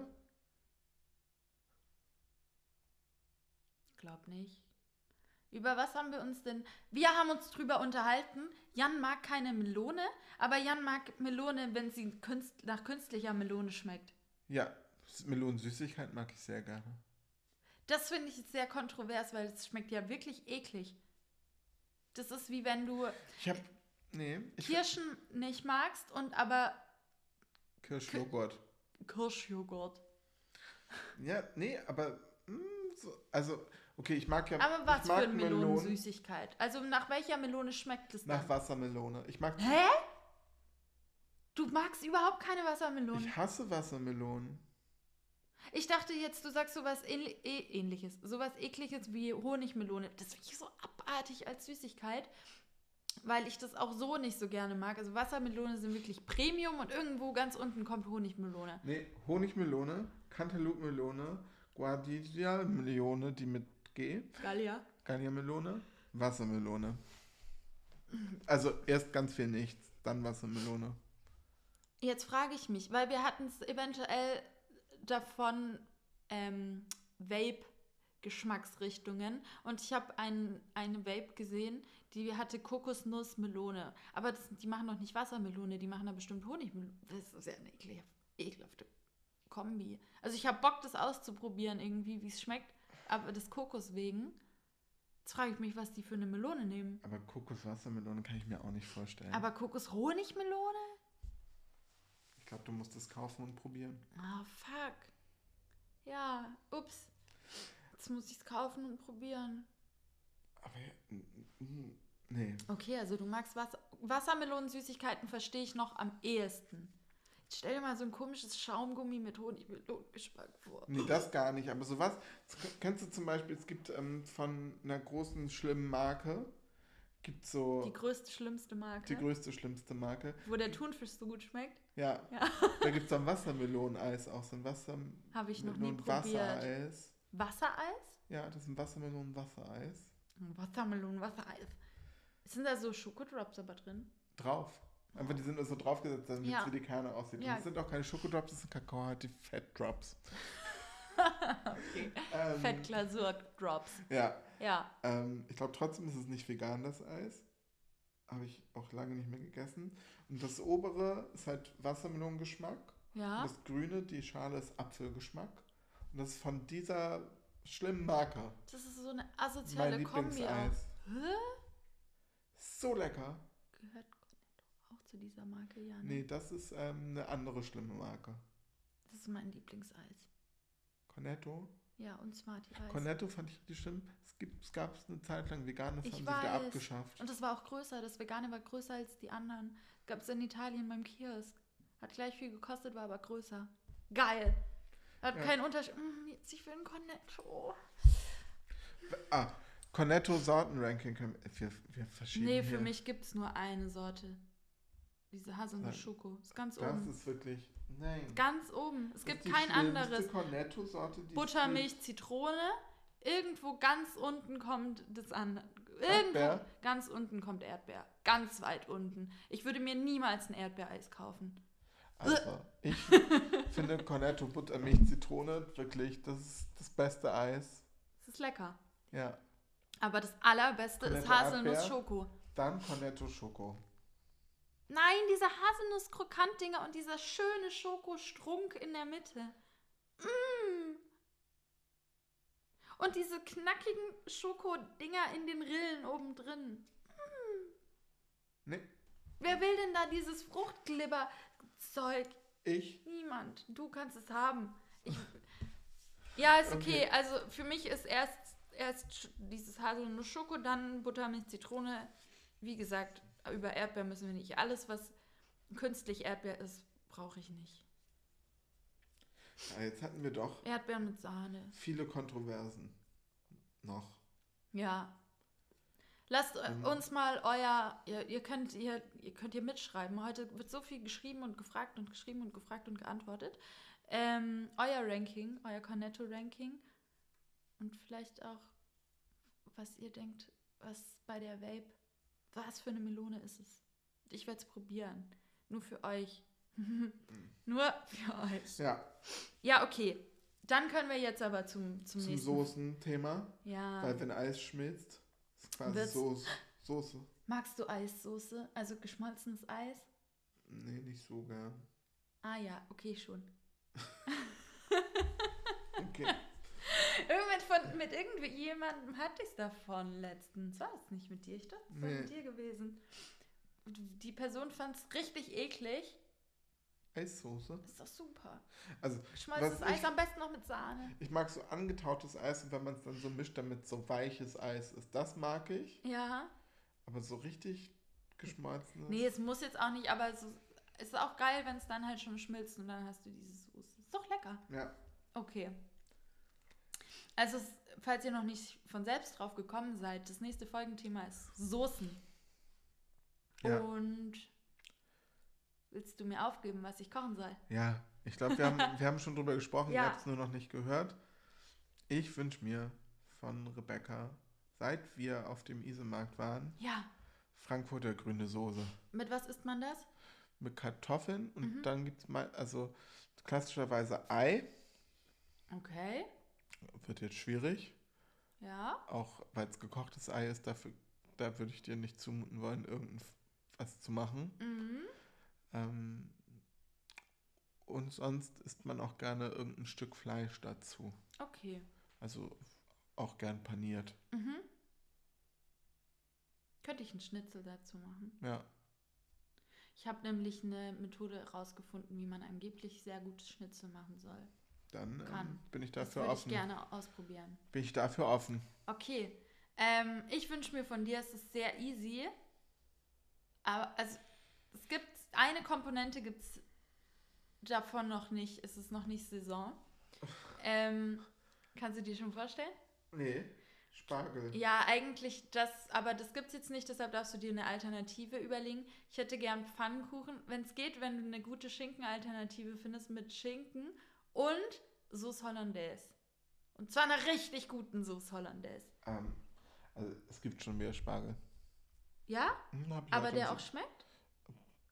Glaub nicht. Über was haben wir uns denn... Wir haben uns drüber unterhalten. Jan mag keine Melone, aber Jan mag Melone, wenn sie künst nach künstlicher Melone schmeckt. Ja, Melonensüßigkeit mag ich sehr gerne. Das finde ich sehr kontrovers, weil es schmeckt ja wirklich eklig. Das ist wie wenn du Ich hab, nee, ich Kirschen nicht magst und aber Kirschjoghurt. Kirschjoghurt. Ja, nee, aber, mh, so, also, okay, ich mag ja, Aber was ich mag für eine Melonen Melonensüßigkeit? Also nach welcher Melone schmeckt es nach dann? Wassermelone. Ich mag, Hä? Du magst überhaupt keine Wassermelone? ich hasse Wassermelonen. Ich dachte jetzt, du sagst sowas ähnli eh, ähnliches, sowas ekliges wie Honigmelone. Das finde ich so abartig als Süßigkeit, weil ich das auch so nicht so gerne mag. Also Wassermelone sind wirklich Premium und irgendwo ganz unten kommt Honigmelone. Nee, Honigmelone, Cantaloupe-Melone, Guardia-Melone, die mit G, Gallia. Gallia-Melone, Wassermelone. Also erst ganz viel nichts, dann Wassermelone. Jetzt frage ich mich, weil wir hatten es eventuell davon ähm, Vape-Geschmacksrichtungen und ich habe ein, eine Vape gesehen, die hatte Kokosnuss-Melone. Aber das, die machen doch nicht Wassermelone, die machen da bestimmt Honigmelone. Das ist ja eine ekelhafte, ekelhafte Kombi. Also ich habe Bock, das auszuprobieren irgendwie, wie es schmeckt, aber das Kokos wegen. Jetzt frage ich mich, was die für eine Melone nehmen. Aber Kokos-Wassermelone kann ich mir auch nicht vorstellen. Aber Kokos-Honigmelone? Ich glaube, du musst es kaufen und probieren. Ah, fuck. Ja, ups. Jetzt muss ich es kaufen und probieren. Aber, ja, mm, nee. Okay, also du magst Wasser Wassermelonensüßigkeiten, verstehe ich noch am ehesten. Jetzt stell dir mal so ein komisches Schaumgummi mit Honigmelonengeschmack vor. Nee, das gar nicht. Aber sowas, das kennst du zum Beispiel, es gibt ähm, von einer großen, schlimmen Marke, gibt so Die größte, schlimmste Marke, die größte, schlimmste Marke. wo der Thunfisch so gut schmeckt. Ja, Ja. da gibt es so ein Wassermeloneneis, auch so ein Habe ich noch nie probiert. Wassereis. Wassereis? Ja, das ist ein Wassermelonen-Wassereis. Wassermelonen, Wassereis. Sind da so Schokodrops aber drin? drauf. Einfach, die sind nur so draufgesetzt, damit Ja. es wie die Kerne aussieht. Ja. Und das sind auch keine Schokodrops, das sind Kakaohaltige Fettdrops. Okay. Ähm, Fettglasur-Drops. Ja. Ja. Ähm, ich glaube trotzdem ist es nicht vegan, das Eis. Habe ich auch lange nicht mehr gegessen. Und das obere ist halt Wassermelonengeschmack. Ja. Und das grüne, die Schale ist Apfelgeschmack. Und das ist von dieser schlimmen Marke. Das ist so eine Mein asoziale Kombi auch. Lieblingseis. Hä? So lecker. Gehört Cornetto auch zu dieser Marke? Ja, ne? Nee, das ist ähm, eine andere schlimme Marke. Das ist mein Lieblingseis. Cornetto. Ja, und Smarty Eis. Cornetto fand ich richtig schlimm. Es, gibt, es gab eine Zeit lang vegan, das Ich haben sie wieder weiß. abgeschafft. Und das war auch größer. Das Vegane war größer als die anderen. Gab es in Italien beim Kiosk. Hat gleich viel gekostet, war aber größer. Geil. Hat Ja. keinen Unterschied. Mm, jetzt ich will ein Cornetto. Ah, Cornetto-Sorten-Ranking. können wir- Wir, wir verschieben Nee, für hier. mich gibt es nur eine Sorte. Diese Haselnuss Nein. Schoko. Ist ganz Das oben. ist wirklich... Nein. Ganz oben. Es Das gibt ist die kein schlimmste anderes. Cornetto-Sorte, die es Buttermilch, Zitrone. Irgendwo ganz unten kommt das an. Irgendwo Erdbeer? ganz unten kommt Erdbeer. Ganz weit unten. Ich würde mir niemals ein Erdbeereis kaufen. gibt. Also, ich finde Cornetto Buttermilch Zitrone wirklich, das ist das beste Eis. Es ist lecker. Ja. Aber das allerbeste ist Cornetto Haselnuss Erdbeer. Schoko. Dann Cornetto Schoko. Nein, diese Haselnuss-Krokant-Dinger und dieser schöne Schokostrunk in der Mitte. Mm. Und diese knackigen Schokodinger in den Rillen oben drin. Nee, Wer will denn da dieses Fruchtglibber-Zeug? ich. Niemand. Du kannst es haben. Ich, ja, ist okay. Okay. Also für mich ist erst, erst sch- dieses Haselnuss-Schoko, dann Buttermilch, Zitrone. Wie gesagt, über Erdbeer müssen wir nicht. Alles, was künstlich Erdbeer ist, brauche ich nicht. Ja, jetzt hatten wir doch Erdbeeren mit Sahne. viele Kontroversen. Noch. Ja. Lasst Mhm. uns mal euer, ihr, ihr, könnt, ihr, ihr könnt hier mitschreiben. Heute wird so viel geschrieben und gefragt und geschrieben und gefragt und geantwortet. Ähm, euer Ranking, euer Cornetto-Ranking. Und vielleicht auch, was ihr denkt, was bei der Vape, was für eine Melone ist es. Ich werde es probieren. Nur für euch. Nur für euch. Ja, Ja, okay. Dann können wir jetzt aber zum, zum, zum nächsten. Soßen-Thema. Ja. Weil wenn Eis schmilzt, ist quasi Wird's- Soße. Soße. Magst du Eissoße? Also geschmolzenes Eis? Nee, nicht so gern. Ah ja, okay, schon. Okay. Irgendwann von, mit irgendwie jemandem hatte ich es davon letztens. War es nicht mit dir? Ich dachte, es war Nee. mit dir gewesen. Die Person fand es richtig eklig. Eissoße. Ist doch super. Also, Geschmolzenes was ich- Eis am besten noch mit Sahne. ich mag so angetautes Eis und wenn man es dann so mischt, damit so weiches Eis ist. Das mag ich. Ja. Aber so richtig geschmolzenes. Nee, es muss jetzt auch nicht, aber es ist, es ist auch geil, wenn es dann halt schon schmilzt und dann hast du diese Soße. Ist doch lecker. Ja. Okay. Also, es, falls ihr noch nicht von selbst drauf gekommen seid, das nächste Folgenthema ist Soßen. Ja. Und willst du mir aufgeben, was ich kochen soll? Ja, ich glaube, wir haben, wir haben schon drüber gesprochen, Ja. ihr habt es nur noch nicht gehört. Ich wünsche mir von Rebecca, seit wir auf dem Isemarkt waren, Ja. Frankfurter grüne Soße. Mit was isst man das? Mit Kartoffeln und Mhm. dann gibt es mal, also klassischerweise Ei. Okay. Wird jetzt schwierig, Ja. auch weil es gekochtes Ei ist, dafür, da würde ich dir nicht zumuten wollen, irgendwas zu machen. Mhm. Ähm, und sonst isst man auch gerne irgendein Stück Fleisch dazu. Okay. Also auch gern paniert. Mhm. Könnte ich einen Schnitzel dazu machen? Ja. Ich habe nämlich eine Methode herausgefunden, wie man angeblich sehr gutes Schnitzel machen soll. Dann ähm, Kann. bin ich Das dafür würde ich offen. gerne ausprobieren. Bin ich dafür offen. Okay. Ähm, ich wünsche mir von dir, es ist sehr easy. Aber also, es gibt eine Komponente, gibt es davon noch nicht. Es ist noch nicht Saison. Ähm, kannst du dir schon vorstellen? Nee, Spargel. Ja, eigentlich das, aber das gibt es jetzt nicht, deshalb darfst du dir eine Alternative überlegen. Ich hätte gern Pfannkuchen, wenn es geht, wenn du eine gute Schinkenalternative findest mit Schinken und Sauce Hollandaise. Und zwar einer richtig guten Sauce Hollandaise. Ähm, also es gibt schon mehr Spargel. Ja? Hm, hab ich Aber heute der im auch Su- schmeckt?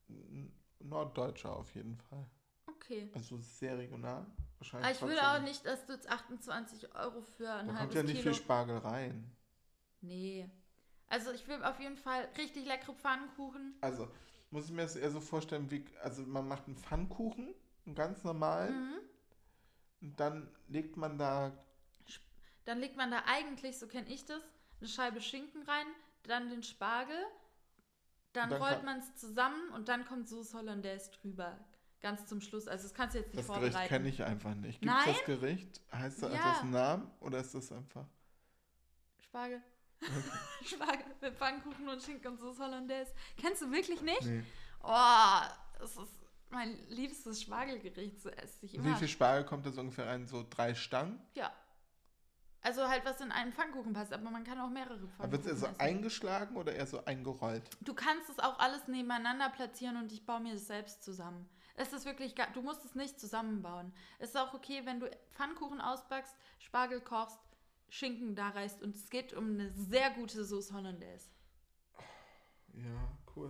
N- Norddeutscher auf jeden Fall. Okay. Also sehr regional. Wahrscheinlich Aber ich will trotzdem- auch nicht, dass du jetzt achtundzwanzig Euro für ein Da kommt halbes ja nicht Kilo... viel Spargel rein. Nee. Also ich will auf jeden Fall richtig leckere Pfannkuchen. Also, muss ich mir das eher so vorstellen, wie, also man macht einen Pfannkuchen, einen ganz normalen, Mhm. und dann legt man da, Dann legt man da eigentlich, so kenne ich das, eine Scheibe Schinken rein, dann den Spargel, dann, Dann rollt kann- man es zusammen und dann kommt Sauce Hollandaise drüber. Ganz zum Schluss. Also das kannst du jetzt nicht das vorbereiten. Gericht kenne ich einfach nicht. Gibt es Nein? das Gericht? Heißt das, Ja. hat das einen Namen oder ist das einfach? Spargel. Spargel mit Pfannkuchen und Schinken und Sauce Hollandaise. Kennst du wirklich nicht? Nee. Oh, das ist mein liebstes Spargelgericht. So esse ich immer. Wie viel Spargel kommt da so ungefähr rein? So drei Stangen? Ja. Also halt, was in einen Pfannkuchen passt, aber man kann auch mehrere Pfannkuchen Aber wird es eher so essen. eingeschlagen oder eher so eingerollt? Du kannst es auch alles nebeneinander platzieren und ich baue mir das selbst zusammen. Es ist wirklich, ga- du musst es nicht zusammenbauen. Es ist auch okay, wenn du Pfannkuchen ausbackst, Spargel kochst, Schinken da reißt und es geht um eine sehr gute Sauce Hollandaise. Ja, cool.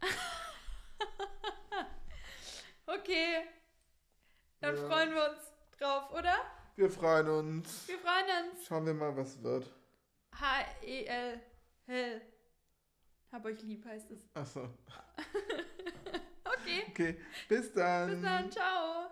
Okay, dann Ja. freuen wir uns drauf, oder? Wir freuen uns. Wir freuen uns. Schauen wir mal, was wird. H E L. Hell. Hab euch lieb, heißt es. Achso. Okay, Okay, bis dann. bis dann, ciao.